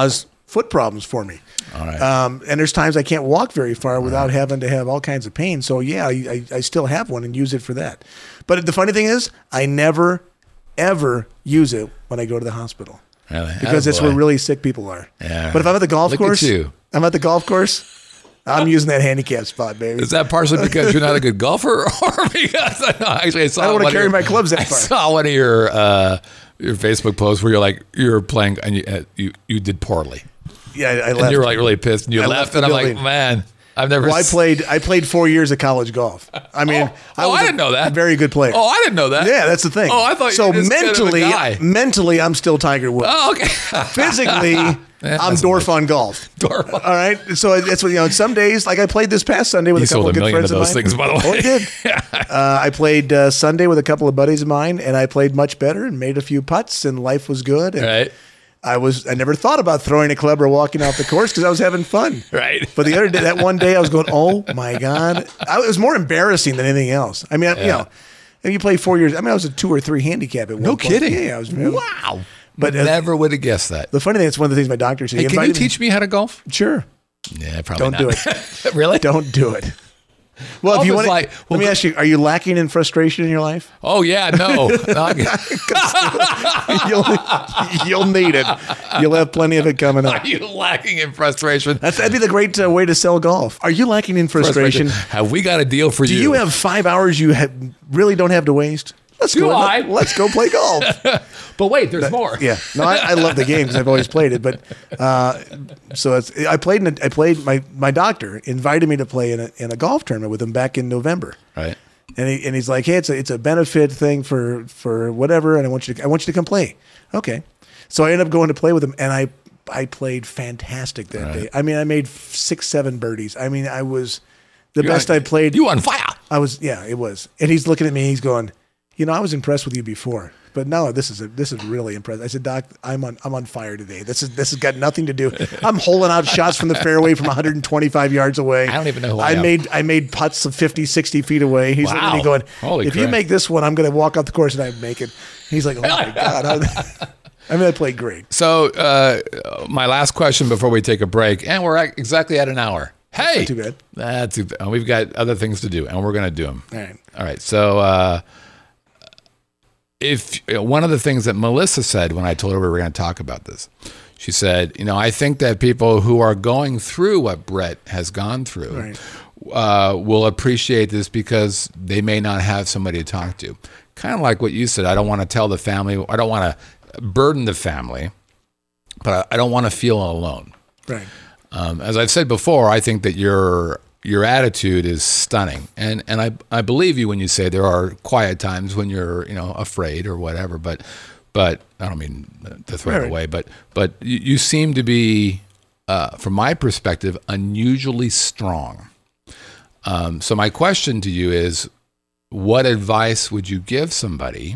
foot problems for me. All right. Um, and there's times I can't walk very far without right. having to have all kinds of pain. So yeah, I, I, I still have one and use it for that. But the funny thing is, I never, ever use it when I go to the hospital. Really? Because oh, that's boy. where really sick people are. Yeah. But if I'm at the golf Look course, at you. I'm at the golf course, I'm using that handicap spot, baby. Is that partially because you're not a good golfer, or because I know, actually I saw I don't want to carry your, my clubs that far. I saw one of your uh, your Facebook posts where you're like you're playing and you uh, you, you did poorly. Yeah, I, I and left. you were like really pissed, and you I left, left and I'm building. like, man, I've never. Well, I s- played. I played four years of college golf. I mean, Oh, I, oh, was I a didn't know that. Very good player. Oh, I didn't know that. Yeah, that's the thing. Oh, I thought you so were just kind of a mentally, guy. mentally, I'm still Tiger Woods. Oh, okay. Physically, I'm Dorf on golf. Dorf. All right. So that's what you know. Some days, like I played this past Sunday with He a couple sold of a good million friends of those mine. things, by the way. Oh, I did. uh, I played uh, Sunday with a couple of buddies of mine, and I played much better and made a few putts, and life was good. And Right. I was. I never thought about throwing a club or walking off the course because I was having fun. Right. But the other day, that one day, I was going, "Oh my god!" I, it was more embarrassing than anything else. I mean, I, you Yeah. know, and you play four years. I mean, I was a two or three handicap at one No point. kidding. Yeah, I was. Wow. But uh, never would have guessed that. the funny thing, it's one of the things my doctor said. Hey, he can you invited me- teach me how to golf? Sure. Yeah, probably Don't not. do it. Really? Don't do it. Well, Golf if you is want, like- let well, me go- ask you: are you lacking in frustration in your life? Oh yeah, no. No, I- you'll, you'll need it. You'll have plenty of it coming up. Are you lacking in frustration? That's, that'd be the great uh, way to sell golf. Are you lacking in frustration? Have we got a deal for Do you? you have five hours you have, really don't have to waste? Let's Do go. I? Let, let's go play golf. But wait, there's more. Yeah, no, I, I love the game because I've always played it. But uh, so it's, I played. In a, I played. My my doctor invited me to play in a in a golf tournament with him back in November. Right. And he, and he's like, hey, it's a it's a benefit thing for for whatever, and I want you to I want you to come play. Okay. So I ended up going to play with him, and I I played fantastic that Right. day. I mean, I made six seven birdies. I mean, I was the You're best on- I played. You on fire. I was, yeah, it was. And he's looking at me. He's going, you know, I was impressed with you before, but no, this is a, this is really impressive. I said, Doc, I'm on I'm on fire today. This is this has got nothing to do. I'm holing out shots from the fairway from one hundred twenty-five yards away. I don't even know who I I am. made I made putts of fifty, sixty feet away. He's looking at me Wow. going, Holy if you crap. make this one, I'm going to walk out the course and I make it. He's like, oh my god. I mean, I played great. So uh, my last question before we take a break, and we're at exactly at an hour. Hey, not too bad. That's too bad. We've got other things to do, and we're going to do them. All right. All right. So, uh, if you know, one of the things that Melissa said when I told her we were going to talk about this, she said, you know, I think that people who are going through what Brett has gone through Right. uh, will appreciate this because they may not have somebody to talk to. Kind of like what you said. I don't want to tell the family. I don't want to burden the family, but I I don't want to feel alone. Right. Um, as I've said before, I think that your your attitude is stunning, and and I I believe you when you say there are quiet times when you're you know afraid or whatever. But but I don't mean to throw Right. it away. But but you, you seem to be, uh, from my perspective, unusually strong. Um, so my question to you is, what advice would you give somebody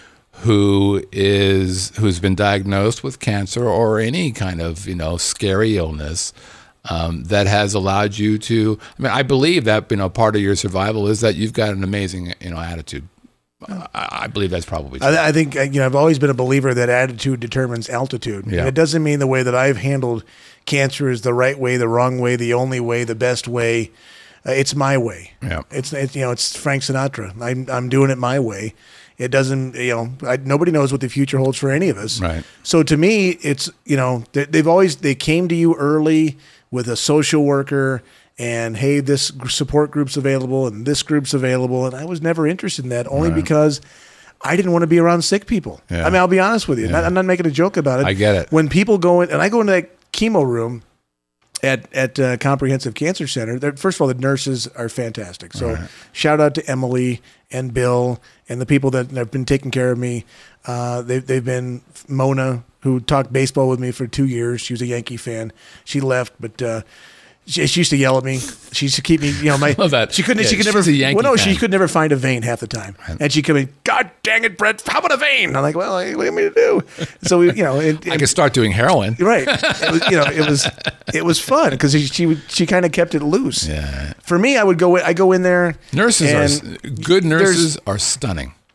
who is who's been diagnosed with cancer or any kind of you know scary illness um, that has allowed you to? I mean, I believe that you know part of your survival is that you've got an amazing you know attitude. I, I believe that's probably true. I, I think uh, you know I've always been a believer that attitude determines altitude. Yeah. And it doesn't mean the way that I've handled cancer is the right way, the wrong way, the only way, the best way. Uh, it's my way. Yeah. It's, it's you know it's Frank Sinatra. I'm I'm doing it my way. It doesn't you know I, nobody knows what the future holds for any of us. Right. So to me, it's you know they, they've always they came to you early with a social worker. And hey, this gr- support group's available, and this group's available, and I was never interested in that, only because I didn't want to be around sick people. Yeah. I mean, I'll be honest with you. Not, I'm not making a joke about it. I get it. When people go in, and I go into that chemo room at at uh, Comprehensive Cancer Center. they're- First of all, the nurses are fantastic. So shout out to Emily and Bill and the people that have been taking care of me. Uh, they've they've been Mona, who talked baseball with me for two years. She was a Yankee fan. She left, but. Uh, She, she used to yell at me. She used to keep me, you know, my. Love that. She couldn't. Yeah, she could she's never. a Yankee well, no, fan. she could never find a vein half the time, and she'd come in. God dang it, Brett! How about a vein? I'm like, well, what do you want me to do? So we, you know, it, I it, could start doing heroin. right. It was, you know, it was it was fun because she she, would- she kind of kept it loose. Yeah. For me, I would go. I go in there. Nurses and are good. Nurses are stunning.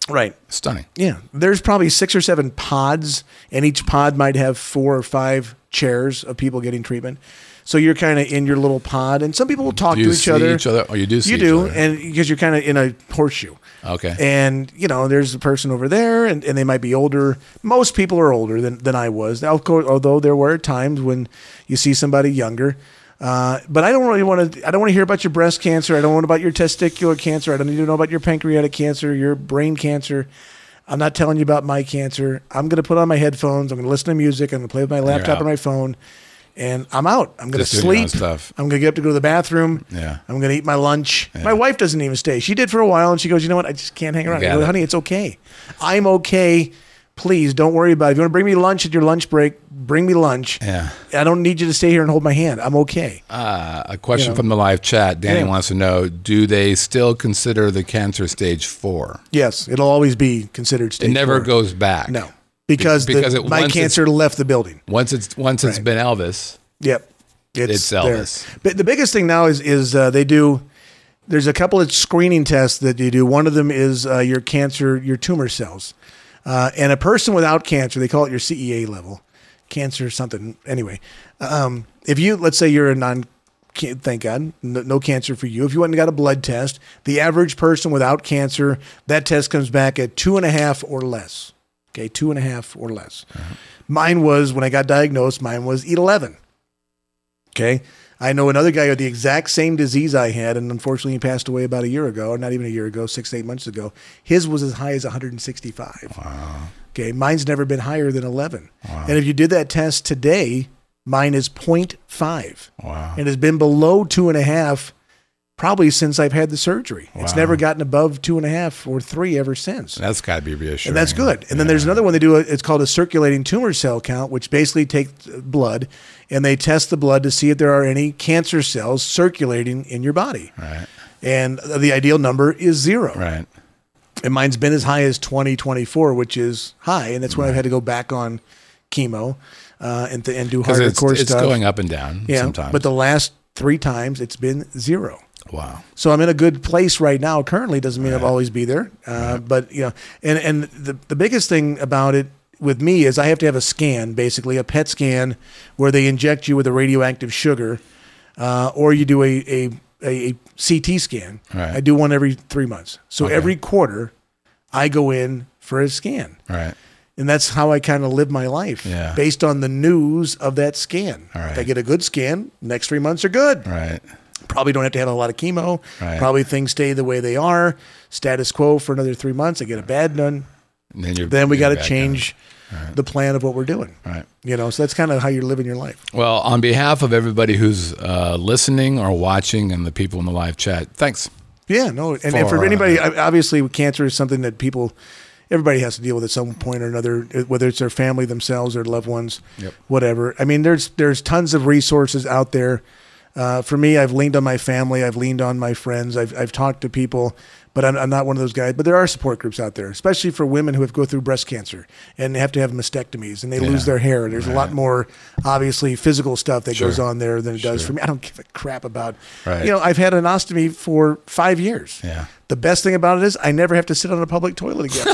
Right. Stunning. Yeah. There's probably six or seven pods, and each pod might have four or five chairs of people getting treatment. So you're kind of in your little pod, and some people will talk Do you to each see other. each other? Oh, you do see You each do, other. and because you're kind of in a horseshoe. Okay. And, you know, there's a person over there, and, and they might be older. Most people are older than, than I was. Now, of course, although there were times when you see somebody younger. Uh, but I don't really want to. I don't want to hear about your breast cancer. I don't want about your testicular cancer. I don't need to know about your pancreatic cancer, your brain cancer. I'm not telling you about my cancer. I'm going to put on my headphones. I'm going to listen to music. I'm going to play with my laptop out. or my phone, and I'm out. I'm going to Just doing your own sleep. stuff. I'm going to get up to go to the bathroom. Yeah. I'm going to eat my lunch. My wife doesn't even stay. She did for a while, and she goes, "You know what? I just can't hang around." I Got go, it. "Honey, it's okay. I'm okay. Please don't worry about it. If you want to bring me lunch at your lunch break, bring me lunch. Yeah. I don't need you to stay here and hold my hand. I'm okay." Uh, a question You know. from the live chat. Danny Yeah. wants to know, do they still consider the cancer stage four? Yes, it'll always be considered stage It never four. goes back. No, because, Be- because the, it- my once it's- cancer left the building. Once it's once it's Right. been Elvis, Yep. It's there. Elvis. But the biggest thing now is is uh, they do. There's a couple of screening tests that you do. One of them is uh, your cancer, your tumor cells, uh, and a person without cancer. They call it your C E A level, cancer something. Anyway, um, if you let's say you're a non, thank God, no, no cancer for you. If you went and got a blood test, the average person without cancer, that test comes back at two and a half or less. Okay, two and a half or less. Mine was when I got diagnosed. Mine was eleven. Okay. I know another guy with the exact same disease I had, and unfortunately he passed away about a year ago, or not even a year ago, six, eight months ago. His was as high as one hundred sixty-five. Wow. Okay. Mine's never been higher than eleven. Wow. And if you did that test today, mine is zero point five. Wow. And has been below two and a half probably since I've had the surgery. It's Wow. never gotten above two and a half or three ever since. That's got to be reassuring. And that's good. And then there's another one they do. A, it's called a circulating tumor cell count, which basically take blood and they test the blood to see if there are any cancer cells circulating in your body. Right. And the ideal number is zero. Right. And mine's been as high as twenty, twenty-four, which is high. And that's when I've had to go back on chemo uh, and, th- and do Because it's, hardcore it's stuff. going up and down yeah, sometimes. but the last three times it's been zero. wow. So I'm in a good place right now. Currently doesn't mean I'll always be there. Uh, But, you know, and, and the, the biggest thing about it with me is I have to have a scan, basically a P E T scan where they inject you with a radioactive sugar, uh, or you do a, a, a, a C T scan. Right. I do one every three months. So Okay. every quarter I go in for a scan. Right. And that's how I kind of live my life Yeah. based on the news of that scan. All right. If I get a good scan, next three months are good. Right. Probably don't have to have a lot of chemo. Right. Probably things stay the way they are, status quo for another three months. I get a bad done. And then you're, Then we you're got to back change the plan of what we're doing. in. Right. You know, so that's kind of how you're living your life. Well, on behalf of everybody who's uh, listening or watching and the people in the live chat, thanks. Yeah, no, and, and For, for anybody, uh, obviously, cancer is something that people, everybody has to deal with at some point or another, whether it's their family, themselves, or loved ones, Yep. whatever. I mean, there's there's tons of resources out there. Uh, for me, I've leaned on my family, I've leaned on my friends, I've I've talked to people, but I'm, I'm not one of those guys. But there are support groups out there, especially for women who have go through breast cancer and they have to have mastectomies and they Yeah. lose their hair. There's a lot more, obviously, physical stuff that Sure. goes on there than it does Sure. for me. I don't give a crap about, Right. you know, I've had an ostomy for five years. Yeah. The best thing about it is I never have to sit on a public toilet again.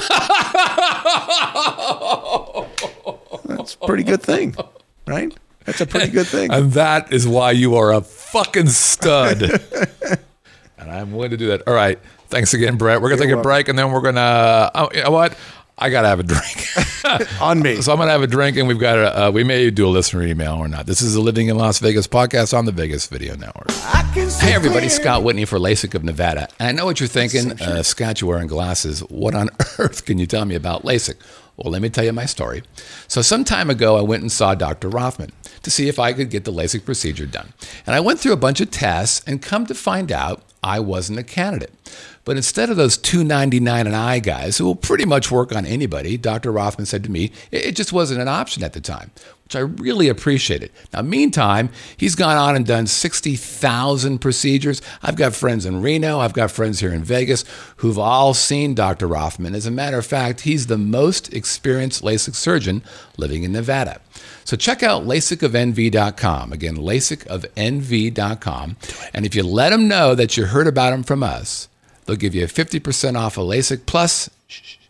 That's a pretty good thing, right? That's a pretty good thing. And that is why you are a fucking stud. And I'm willing to do that. All right. Thanks again, Brett. We're going to take You're a break and then we're going to, oh, you know what? I got to have a drink. On me. So I'm going to have a drink and we've got a, uh, we may do a listener email or not. This is the Living in Las Vegas podcast on the Vegas Video Network. Hey, everybody. Scott Whitney for LASIK of Nevada. And I know what you're thinking. Uh, Scott, you're wearing glasses. What on earth can you tell me about LASIK? Well, let me tell you my story. So some time ago, I went and saw Doctor Rothman to see if I could get the LASIK procedure done. And I went through a bunch of tests and come to find out I wasn't a candidate. But instead of those two ninety-nine an eye guys who will pretty much work on anybody, Doctor Rothman said to me, it just wasn't an option at the time, which I really appreciated. Now, meantime, he's gone on and done sixty thousand procedures. I've got friends in Reno. I've got friends here in Vegas who've all seen Doctor Rothman. As a matter of fact, he's the most experienced LASIK surgeon living in Nevada. So check out LASIK of N V dot com. Again, LASIK of N V dot com. And if you let them know that you heard about him from us, they'll give you fifty percent off a LASIK plus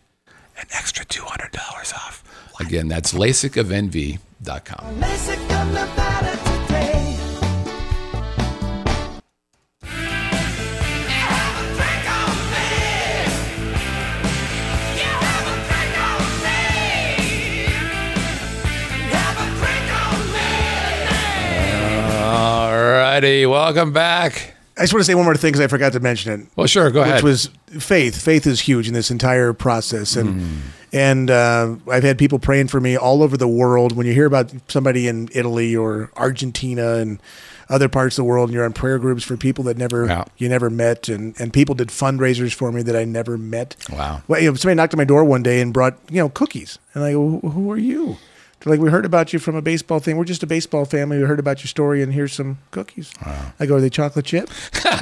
an extra two hundred dollars off. Again, that's LASIK of envy dot com. LASIK of Nevada today. Have a drink on me. You have a drink on me. Have a drink on me. All righty, welcome back. I just want to say one more thing because I forgot to mention it. Well, sure, go ahead. Which was faith. Faith is huge in this entire process, and Mm. and uh, I've had people praying for me all over the world. When you hear about somebody in Italy or Argentina and other parts of the world, and you're on prayer groups for people that never Yeah. you never met, and and people did fundraisers for me that I never met. Wow. Well, you know, somebody knocked on my door one day and brought you know cookies, and I go, "Who are you?" They're like, "We heard about you from a baseball thing. We're just a baseball family. We heard about your story, and here's some cookies." I go, "Are they chocolate chip?"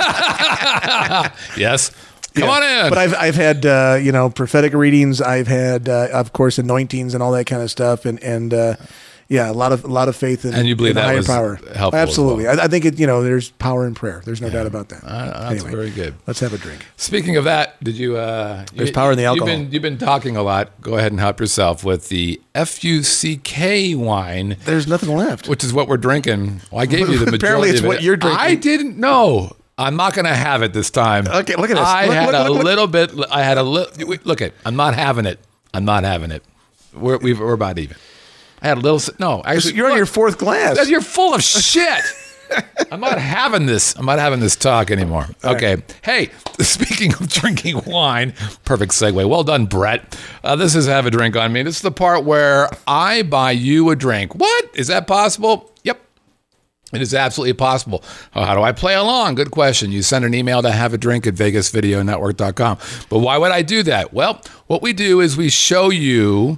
Yes. Come Yeah. on in. But I've I've had uh, you know prophetic readings. I've had uh, of course anointings and all that kind of stuff, and and uh, yeah, a lot of a lot of faith in, And you believe in the that higher was power. helpful as Absolutely, well. I, I think it. You know, there's power in prayer. There's no doubt about that. Uh, that's very good. Let's have a drink. Speaking of that, did you? Uh, There's you, power in the alcohol. You've been, you've been talking a lot. Go ahead and help yourself with the F U C K wine, There's nothing left. which is what we're drinking. Well, I gave you the majority Apparently it's of it. what you're drinking. I didn't know. I'm not going to have it this time. Okay, look at this. I Look, had look, a look, look. little bit. I had a little. Look at. I'm not having it. I'm not having it. We're we've, we're about even. I had a little. No, actually, You're on look, your fourth glass. You're full of shit. I'm not having this. I'm not having this talk anymore. Okay. Hey, speaking of drinking wine, perfect segue. Well done, Brett. Uh, this is Have a Drink on Me. This is the part where I buy you a drink. What? Is that possible? Yep. It is absolutely possible. Oh, how do I play along? Good question. You send an email to have a drink at vegas video network dot com. But why would I do that? Well, what we do is we show you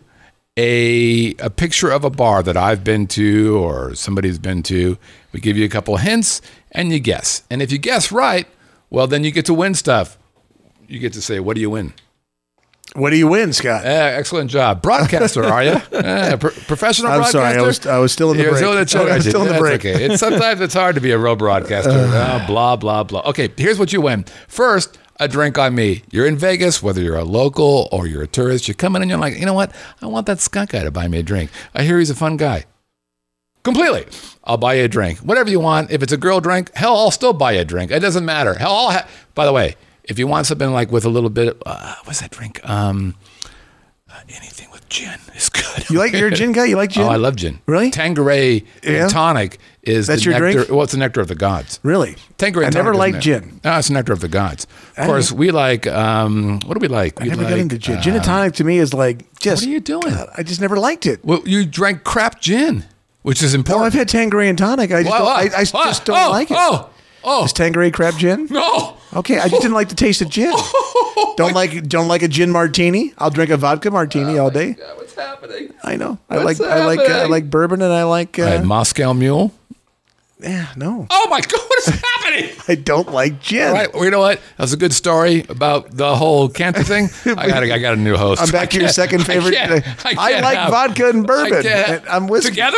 a a picture of a bar that I've been to or somebody's been to. We give you a couple hints and you guess. And if you guess right, well, then you get to win stuff. You get to say, what do you win? What do you win, Scott? Eh, excellent job. Broadcaster, are you? Eh, pro- professional I'm broadcaster? sorry, I was I was still in the You're break. still in the check. I was still in the That's break. okay. It's, sometimes it's hard to be a real broadcaster. Oh, blah, blah, blah. Okay, here's what you win. First, a drink on me. You're in Vegas, whether you're a local or you're a tourist, you're coming in and you're like, you know what? I want that skunk guy to buy me a drink. I hear he's a fun guy. Completely. I'll buy you a drink. Whatever you want. If it's a girl drink, hell, I'll still buy you a drink. It doesn't matter. Hell, I'll ha- by the way, if you want something like with a little bit of, uh, what's that drink? Um, uh, anything with gin is good. You like you're a gin guy? You like gin? Oh, I love gin. Really? Tanqueray Yeah? tonic is That's the your nectar. drink? Well, it's the nectar of the gods. Really? Tanqueray I tonic never is liked ne- gin. No, it's the nectar of the gods. Of I course, didn't- we like. Um, what do we like? I We never got like, into gin. uh, Gin and tonic to me is like just. What are you doing? God, I just never liked it. Well, you drank crap gin, which is No, important. I've had Tanqueray and tonic. I just Whoa, don't, whoa, I, I whoa, just don't oh, like it. Oh, oh, Is Tanqueray crab gin? no. Okay, I just didn't like the taste of gin. Don't like don't like a gin martini. I'll drink a vodka martini all day. God, what's happening? I know. I What's like I like uh, I happening? like bourbon and I like I had uh, Moscow Mule. yeah, no. Oh my God, what is happening? I don't like gin. All right, well, you know what? That was a good story about the whole cancer thing. I got, I got a new host. I'm back I to your can't- second I favorite. can't- I, I can't like have- vodka and I bourbon. can't- And I'm whiskey. Together?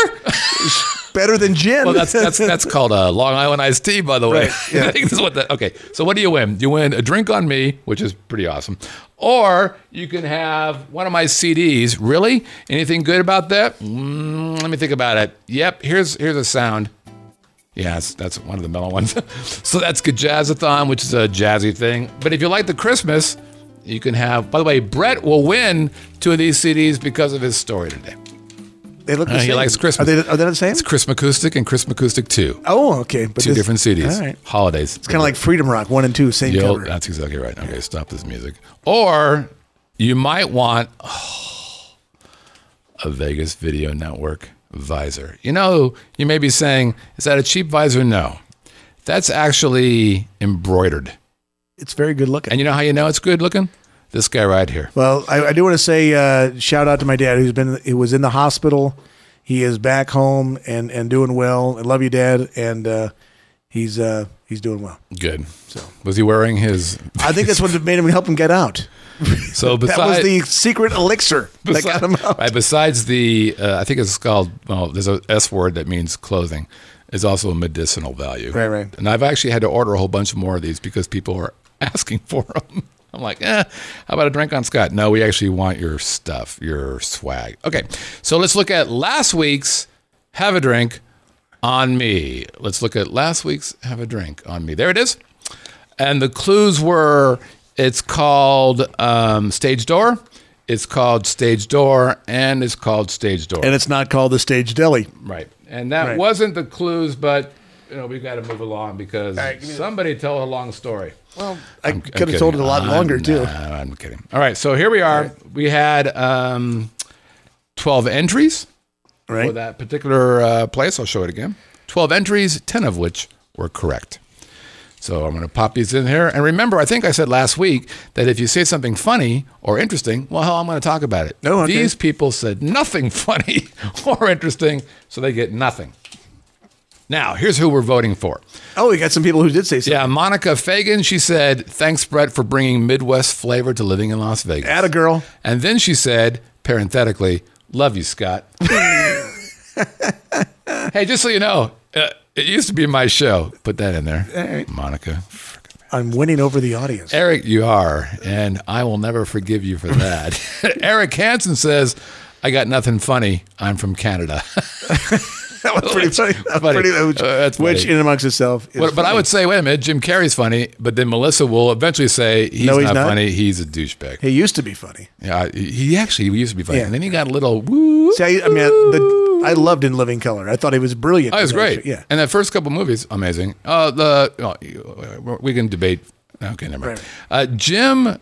Better than gin. Well, that's that's that's called a Long Island iced tea, by the way. Right, yeah. I think this is what that. Okay, so what do you win? You win a drink on me, which is pretty awesome, or you can have one of my C Ds. Really? Anything good about that? Mm, let me think about it. Yep. Here's here's a sound. Yeah, that's, that's one of the mellow ones. So that's Jazzathon, which is a jazzy thing. But if you like the Christmas, you can have. By the way, Brett will win two of these C Ds because of his story today. They look the Uh, he same. likes Christmas. Are they, are they the same? It's Christmacoustic and Christmacoustic two. Oh, okay. But Two this- different C Ds. All right. Holidays. It's kind of like Freedom Rock, one and two, same You'll- cover. That's exactly right. Okay, stop this music. Or you might want oh, a Vegas Video Network visor. You know, you may be saying, is that a cheap visor? No. That's actually embroidered. It's very good looking. And you know how you know it's good looking? This guy right here. Well, I, I do want to say uh, shout out to my dad who's been he was in the hospital. He is back home and, and doing well. I love you, Dad, and uh, he's uh, he's doing well. Good. So was he wearing his? I think that's what made him help him get out. So That was besides the secret elixir that Besides, got him out. right, besides the, uh, I think it's called, well, there's a S word that means clothing. Is also a medicinal value. Right, right. And I've actually had to order a whole bunch more of these because people are asking for them. I'm like, eh, how about a drink on Scott? No, we actually want your stuff, your swag. Okay, so let's look at last week's Have a Drink on Me. Let's look at last week's Have a Drink on Me. There it is. And the clues were, it's called um, Stage Door, it's called Stage Door, and it's called Stage Door. And it's not called the Stage Deli. Right. And that Right. wasn't the clues, but you know, we've got to move along because right, give me somebody told a long story. Well, I I'm- I'm could have told it a kidding. lot I'm- longer, too. nah, I'm kidding. All right, so here we are. We had um, twelve entries for Right? that particular uh, place. I'll show it again. twelve entries, ten of which were correct. So I'm going to pop these in here. And remember, I think I said last week that if you say something funny or interesting, well, hell, I'm going to talk about it. Oh, okay. These people said nothing funny or interesting, so they get nothing. Now, here's who we're voting for. Oh, we got some people who did say something. Yeah, Monica Fagan, she said, thanks, Brett, for bringing Midwest flavor to living in Las Vegas. Atta girl. And then she said, parenthetically, love you, Scott. Hey, just so you know, uh, it used to be my show. Put that in there. right. Monica. I'm winning over the audience. Eric, you are, and I will never forgive you for that. Eric Hansen says, I got nothing funny. I'm from Canada. That was pretty funny. That was funny. pretty, which, Uh, that's which funny. in amongst itself is But, but I funny. would say, wait a minute, Jim Carrey's funny, but then Melissa will eventually say, he's, No, he's not, not. funny, he's a douchebag. He used to be funny. Yeah, he actually used to be funny. Yeah. And then he got a little woo. See, I, I mean, I, the, I loved In Living Color. I thought he was brilliant. Oh, it was in that great. show. Yeah. And that first couple movies, amazing. Uh, the oh, we can debate. Okay, never mind. Right. Uh, Jim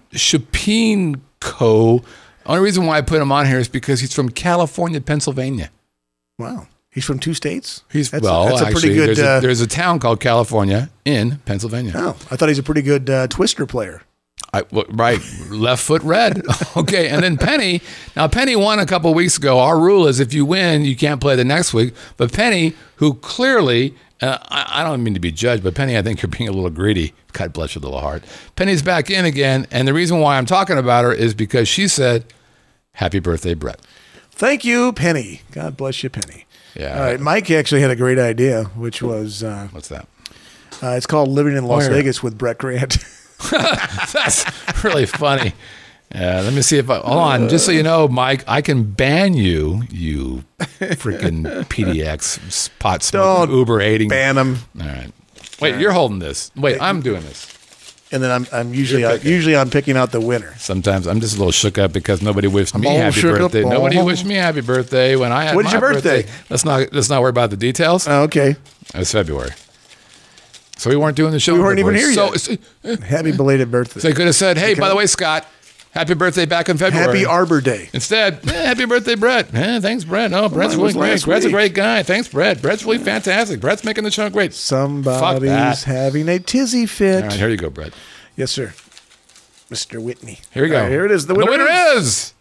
Shapinko. Only reason why I put him on here is because he's from California, Pennsylvania. Wow. He's from two states? He's that's, well, that's a actually, pretty good. there's, a, Uh, there's a town called California in Pennsylvania. oh, I thought he's a pretty good uh, Twister player. I, well, right, left foot red. Okay, and then Penny. Now Penny won a couple weeks ago. Our rule is if you win, you can't play the next week. But Penny, who clearly, uh, I, I don't mean to be judged, but Penny, I think you're being a little greedy. God bless your little heart. Penny's back in again, and the reason why I'm talking about her is because she said, "Happy birthday, Brett." Thank you, Penny. God bless you, Penny. Yeah. All right. Mike actually had a great idea, which was uh, What's that? uh, it's called Living in Las yeah. Vegas with Brett Grant. That's really funny. Uh, let me see if I hold on. Just so you know, Mike, I can ban you, you freaking P D X pot smoking, Don't Uber hating. Ban him. All right. Wait, you're holding this. Wait, I'm doing this. And then I'm I'm usually You're uh, picking. usually I'm picking out the winner. Sometimes I'm just a little shook up because nobody wished me all happy shook up. birthday. Nobody Oh. wished me happy birthday when I had When's my your birthday? Let's not let's not worry about the details. Oh, okay. It's February, so we weren't doing the show. We weren't even February. here so, yet. Happy belated birthday. So they could have said, "Hey, by the way, Scott, happy birthday back in February." Happy Arbor Day. Instead, eh, happy birthday, Brett. Eh, thanks, Brett. Oh, Brett's mine really was great. last Brett's a week. great guy. Thanks, Brett. Brett's really fantastic. Brett's making the show great. Fuck Somebody's that. having a tizzy fit. All right, here you go, Brett. Yes, sir. Mister Whitney. Here we go. All right, here it is. The The winner, winner is,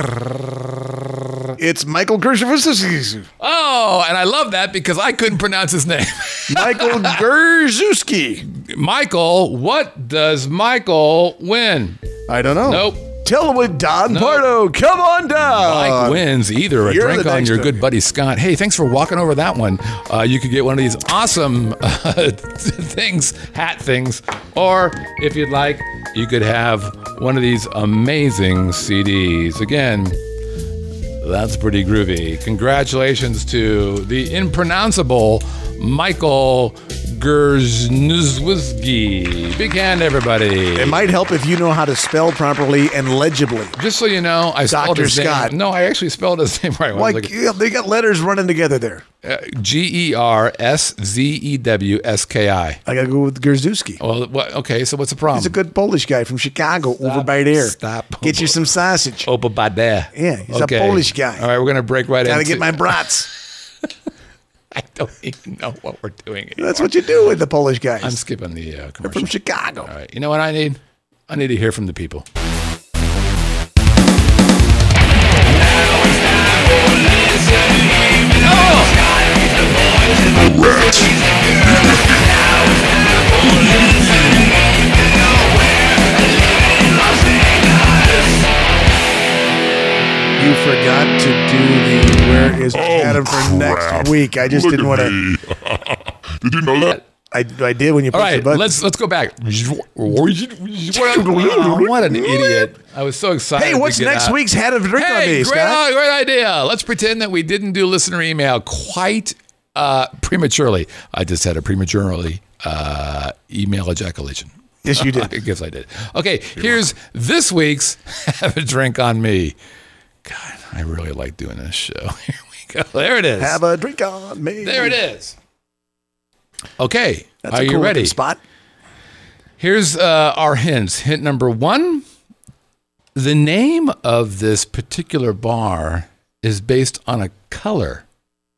is. it's Michael Gerzhowski. Oh, and I love that because I couldn't pronounce his name. Michael Gerzhowski. Michael, what does Michael win? I don't know. Nope. Tell him with Don No. Pardo. Come on down. Mike wins either a you're drink the on next your one. good buddy Scott. Hey, thanks for walking over that one. Uh, you could get one of these awesome uh, things, hat things, or if you'd like, you could have one of these amazing C Ds. Again, that's pretty groovy. Congratulations to the impronounceable Michael Gerzhowski. Big hand, everybody. It might help if you know how to spell properly and legibly. Just so you know, I spelled Doctor his Scott. name. No, I actually spelled his name right. Like, Like, yeah, they got letters running together there. uh, G E R S Z E W S K I. I gotta go with Gerzhowski. Well, what, okay, so what's the problem? He's a good Polish guy from Chicago over by there. stop. Get you some sausage. Over by there. Yeah, he's a Polish guy. All right, we're going to break right Gotta into get my brats. I don't even know what we're doing anymore. That's what you do with the Polish guys. I'm skipping the uh, They're commercial. from Chicago. All right, you know what I need? I need to hear from the people. You forgot to do the where is Oh, Adam for crap. next week. I just Look didn't at want to. me. Did you know that? I, I did when you All pushed the right, button. let's let's go back. Oh, what an idiot! I was so excited. Hey, to what's get next out. week's Head of Drink on Hey, Me, great, Scott? great idea. Let's pretend that we didn't do listener email quite uh, prematurely. I just had a prematurely uh, email ejaculation. Yes, you did. I guess I did. Okay, here's this week's Have a Drink on Me. God, I really like doing this show. Here we go. There it is. Have a drink on me. There it is. Okay, That's are a you cool ready? looking spot. Here's uh, our hints. Hint number one. The name of this particular bar is based on a color.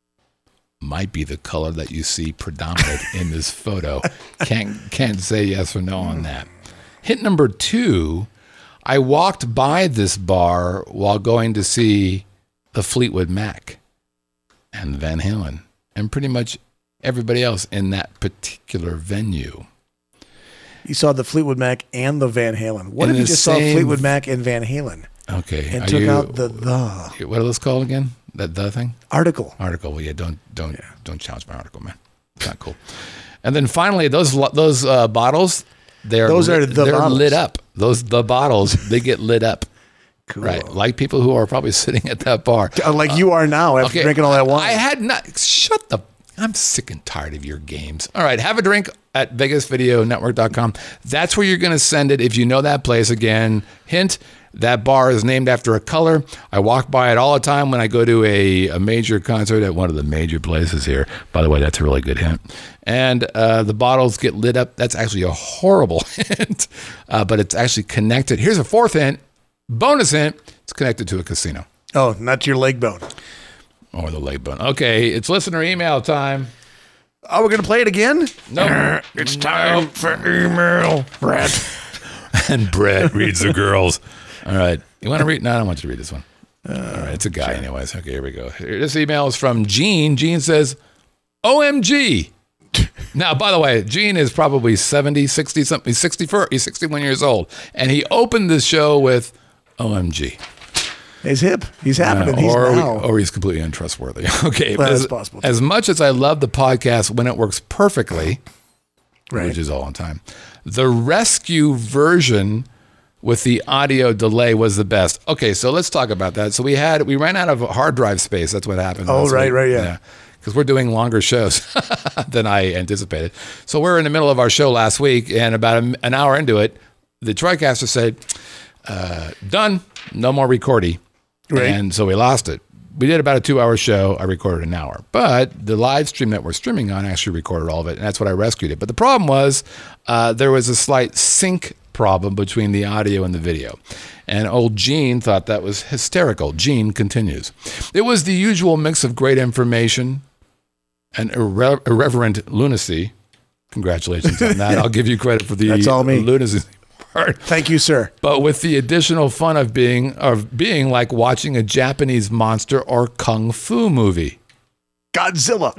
Might be the color that you see predominant in this photo. Can't can't say yes or no on that. Hint number two. I walked by this bar while going to see the Fleetwood Mac and Van Halen and pretty much everybody else in that particular venue. You saw the Fleetwood Mac and the Van Halen. What In if you the just saw same- Fleetwood Mac and Van Halen Okay. and are took you- out the the What are those called again? That the thing? article? Article. Well, yeah, don't don't don't challenge my article, man. It's not cool. And then finally, those lo- those uh, bottles, they're Those are lit, the they're bottles. lit up. Those the bottles, they get lit up. Cool. Right, like people who are probably sitting at that bar. Uh, Like you are now after Okay, drinking all that wine. I had not. Shut the. I'm sick and tired of your games. All right, have a drink at vegas video network dot com. That's where you're going to send it if you know that place. Again, hint, that bar is named after a color. I walk by it all the time when I go to a, a major concert at one of the major places here. By the way, that's a really good hint. And uh, the bottles get lit up. That's actually a horrible hint, uh, but it's actually connected. Here's a fourth hint. Bonus hint. It's connected to a casino. oh, not your leg bone. Or the leg bone. Okay, it's listener email time. Oh, we're gonna play it again. No, It's time for email, Brett. and Brett reads the girls. All right, you want to read? No, I don't want you to read this one. All right, it's a guy, anyways. Okay, here we go. Here, this email is from Gene. Gene says, "O M G." Now, by the way, Gene is probably seventy, sixty something. He's sixty-four. He's sixty-one years old, and he opened this show with "O M G." He's hip. He's happening. Uh, he's or, now. or he's completely untrustworthy. Okay, Well, as, that's possible, too. as much as I love the podcast when it works perfectly, Right. which is all on time, the rescue version with the audio delay was the best. Okay, so let's talk about that. So we had we ran out of hard drive space. That's what happened. Oh, last right, week. right, yeah. Because we're doing longer shows than I anticipated. So we're in the middle of our show last week, and about a, an hour into it, the TriCaster said, uh, "Done. No more recording." Right. And so we lost it. We did about a two-hour show. I recorded an hour. But the live stream that we're streaming on actually recorded all of it, and that's what I rescued it. But the problem was uh, there was a slight sync problem between the audio and the video. And old Gene thought that was hysterical. Gene continues. It was the usual mix of great information and irre- irreverent lunacy. Congratulations on that. I'll give you credit for the That's all me. lunacy part. Thank you, sir. But with the additional fun of being of being like watching a Japanese monster or kung fu movie. Godzilla.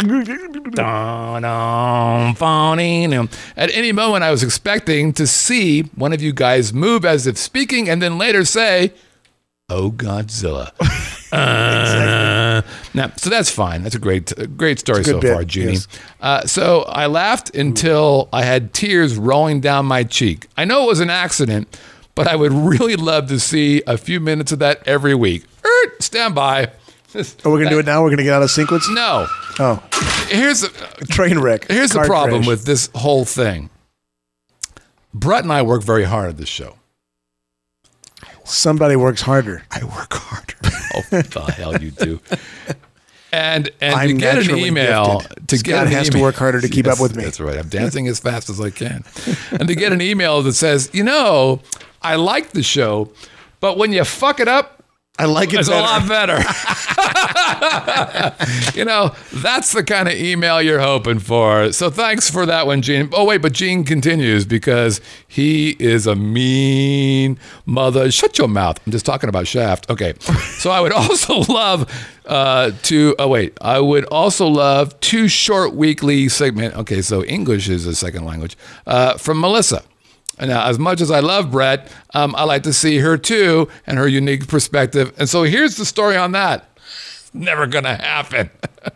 At any moment, I was expecting to see one of you guys move as if speaking and then later say, "Oh, Godzilla." uh, now, so that's fine. That's a great, a great story It's a so good far, bit, Jeannie. yes. Uh, so I laughed until I had tears rolling down my cheek. I know it was an accident, but I would really love to see a few minutes of that every week. Er, stand by. Are we going to do it now? We're going to get out of sequence? No. Oh, Here's the, train wreck. here's the Car problem crash. with this whole thing. Brett and I work very hard at this show. Somebody works harder. I work harder. Oh, the hell you do. And and to I'm get an naturally email, gifted. to Scott get an has to email- work harder to keep Yes, up with me. That's right. I'm dancing as fast as I can. And to get an email that says, you know, I like the show, but when you fuck it up, I like it it's better. a lot better. You know, that's the kind of email you're hoping for. So thanks for that one, Gene. Oh, wait, but Gene continues because he is a mean mother. Shut your mouth. I'm just talking about Shaft. Okay. So I would also love uh, to, oh, wait. I would also love two short weekly segment. Okay, so English is a second language. Uh, from Melissa. Now, as much as I love Brett, um, I like to see her too and her unique perspective. And so here's the story on that. Never going to happen.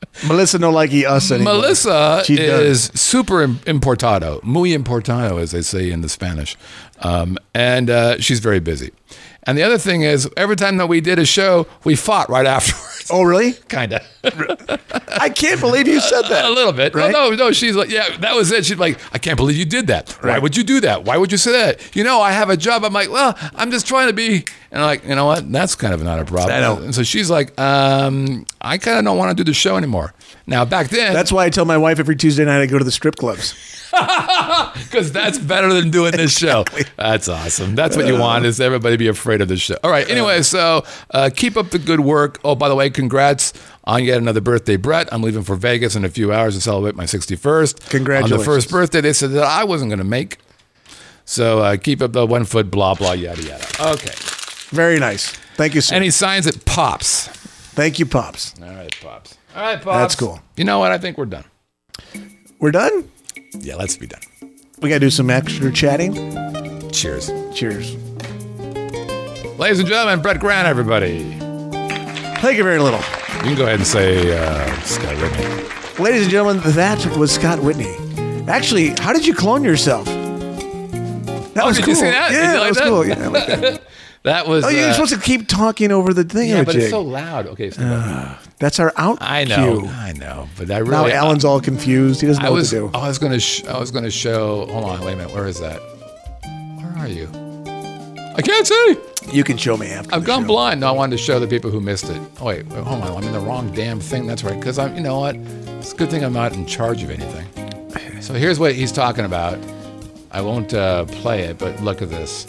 Melissa no likey us anymore. Melissa She is super im- importado, muy importado, as they say in the Spanish, um, and uh, she's very busy. And the other thing is, every time that we did a show, we fought right afterwards. Oh, really? Kind of. I can't believe you said that. A little bit. Right? No, no, no. She's like, yeah, that was it. She's like, I can't believe you did that. Why would you do that? Why would you say that? You know, I have a job. I'm like, well, I'm just trying to be. And I'm like, you know what? That's kind of not a problem. I know. And so she's like, um, I kind of don't want to do the show anymore. Now, back then. That's why I tell my wife every Tuesday night I go to the strip clubs. Because that's better than doing this show. That's awesome. That's what you want, is everybody be afraid of this show. All right. Anyway, so uh, keep up the good work. Oh, by the way, congrats on yet another birthday, Brett. I'm leaving for Vegas in a few hours to celebrate my sixty-first. Congratulations. On the first birthday, they said that I wasn't going to make. So uh, keep up the one foot, blah, blah, yada, yada. Okay. Very nice. Thank you, sir. And he signs it Pops. Thank you, Pops. All right, Pops. All right, Pops. That's cool. You know what? I think we're done. We're done? Yeah, let's be done. We got to do some extra chatting. Cheers. Cheers. Ladies and gentlemen, Brett Grant, everybody. Thank you very little. You can go ahead and say uh, Scott Whitney. Ladies and gentlemen, that was Scott Whitney. Actually, how did you clone yourself? That Oh, was did cool. you see that? Did Yeah, you that like was that? cool. Yeah, I like that. That was. Oh, you're uh, supposed to keep talking over the thing. Yeah, but it's so loud. Okay, so That's our out I know, cue. I know, but I really. Now Alan's all confused. He doesn't know I was. what to do. I was gonna. Sh- I was gonna show. Hold on. Wait a minute. Where is that? Where are you? I can't see. You can show me after. I've the gone show. blind. No, I wanted to show the people who missed it. Oh wait, wait, hold on. I'm in the wrong damn thing. That's right. Because I'm. You know what? It's a good thing I'm not in charge of anything. So here's what he's talking about. I won't uh, play it, but look at this.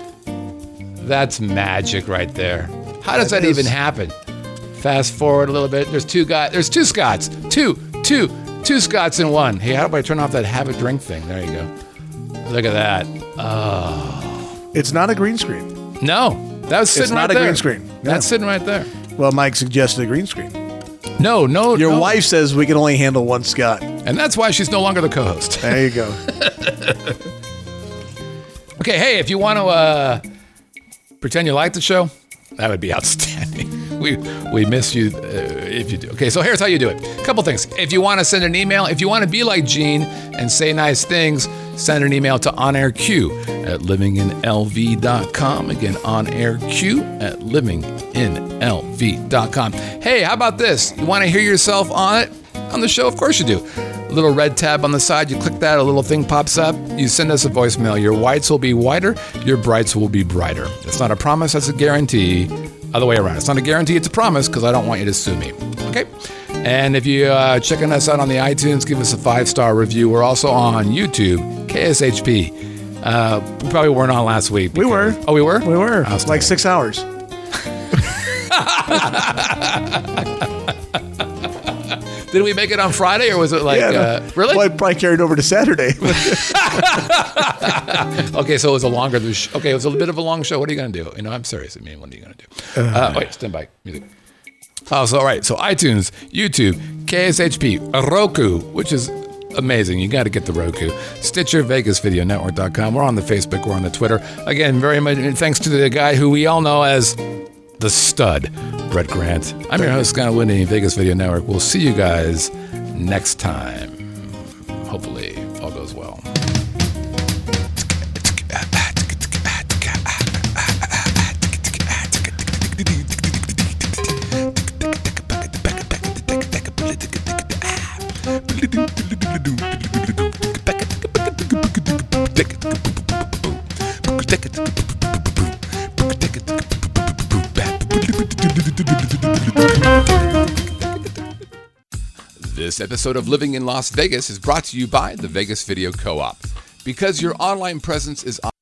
That's magic right there. How does that, That is- even happen? Fast forward a little bit. There's two guys. There's two Scots. Two, two, two Scots in one. Hey, how do I turn off that have a drink thing? There you go. Look at that. It's not a green screen. No, that was sitting right not a there. green screen. No. That's sitting right there. Well, Mike suggested a green screen. No, no. Your no. wife says we can only handle one Scott. And that's why she's no longer the co-host. There you go. Okay, hey, if you want to uh, pretend you like the show, that would be outstanding. We we miss you uh, if you do. Okay, so here's how you do it. A couple things. If you want to send an email, if you want to be like Gene and say nice things, send an email to onairq at living in l v dot com. Again, onairq at living in l v dot com. Hey, how about this? You want to hear yourself on it? On the show? Of course you do. A little red tab on the side, you click that, a little thing pops up, you send us a voicemail. Your whites will be whiter, your brights will be brighter. It's not a promise, that's a guarantee. Other way around. It's not a guarantee, it's a promise, because I don't want you to sue me. Okay? And if you're uh, checking us out on the iTunes, give us a five-star review. We're also on YouTube, K S H P. Uh, we probably weren't on last week. We were. because- Oh, we were? We were. I was Like tired. six hours. Did we make it on Friday, or was it like, Yeah, no. uh, really? Well, it probably carried over to Saturday. Okay, so it was a longer. Sh- okay, it was a bit of a long show. What are you going to do? You know, I'm serious. I mean, what are you going to do? Uh, wait, stand by. Music. Oh, so all right. So iTunes, YouTube, K S H P, Roku, which is amazing. You got to get the Roku. Stitcher, Vegas Video Network dot com. We're on the Facebook. We're on the Twitter. Again, very much thanks to the guy who we all know as the stud, Brett Grant. I'm your host, Scott Whitney, Vegas Video Network. We'll see you guys next time. Hopefully, all goes well. This episode of Living in Las Vegas is brought to you by the Vegas Video Co-op. Because your online presence is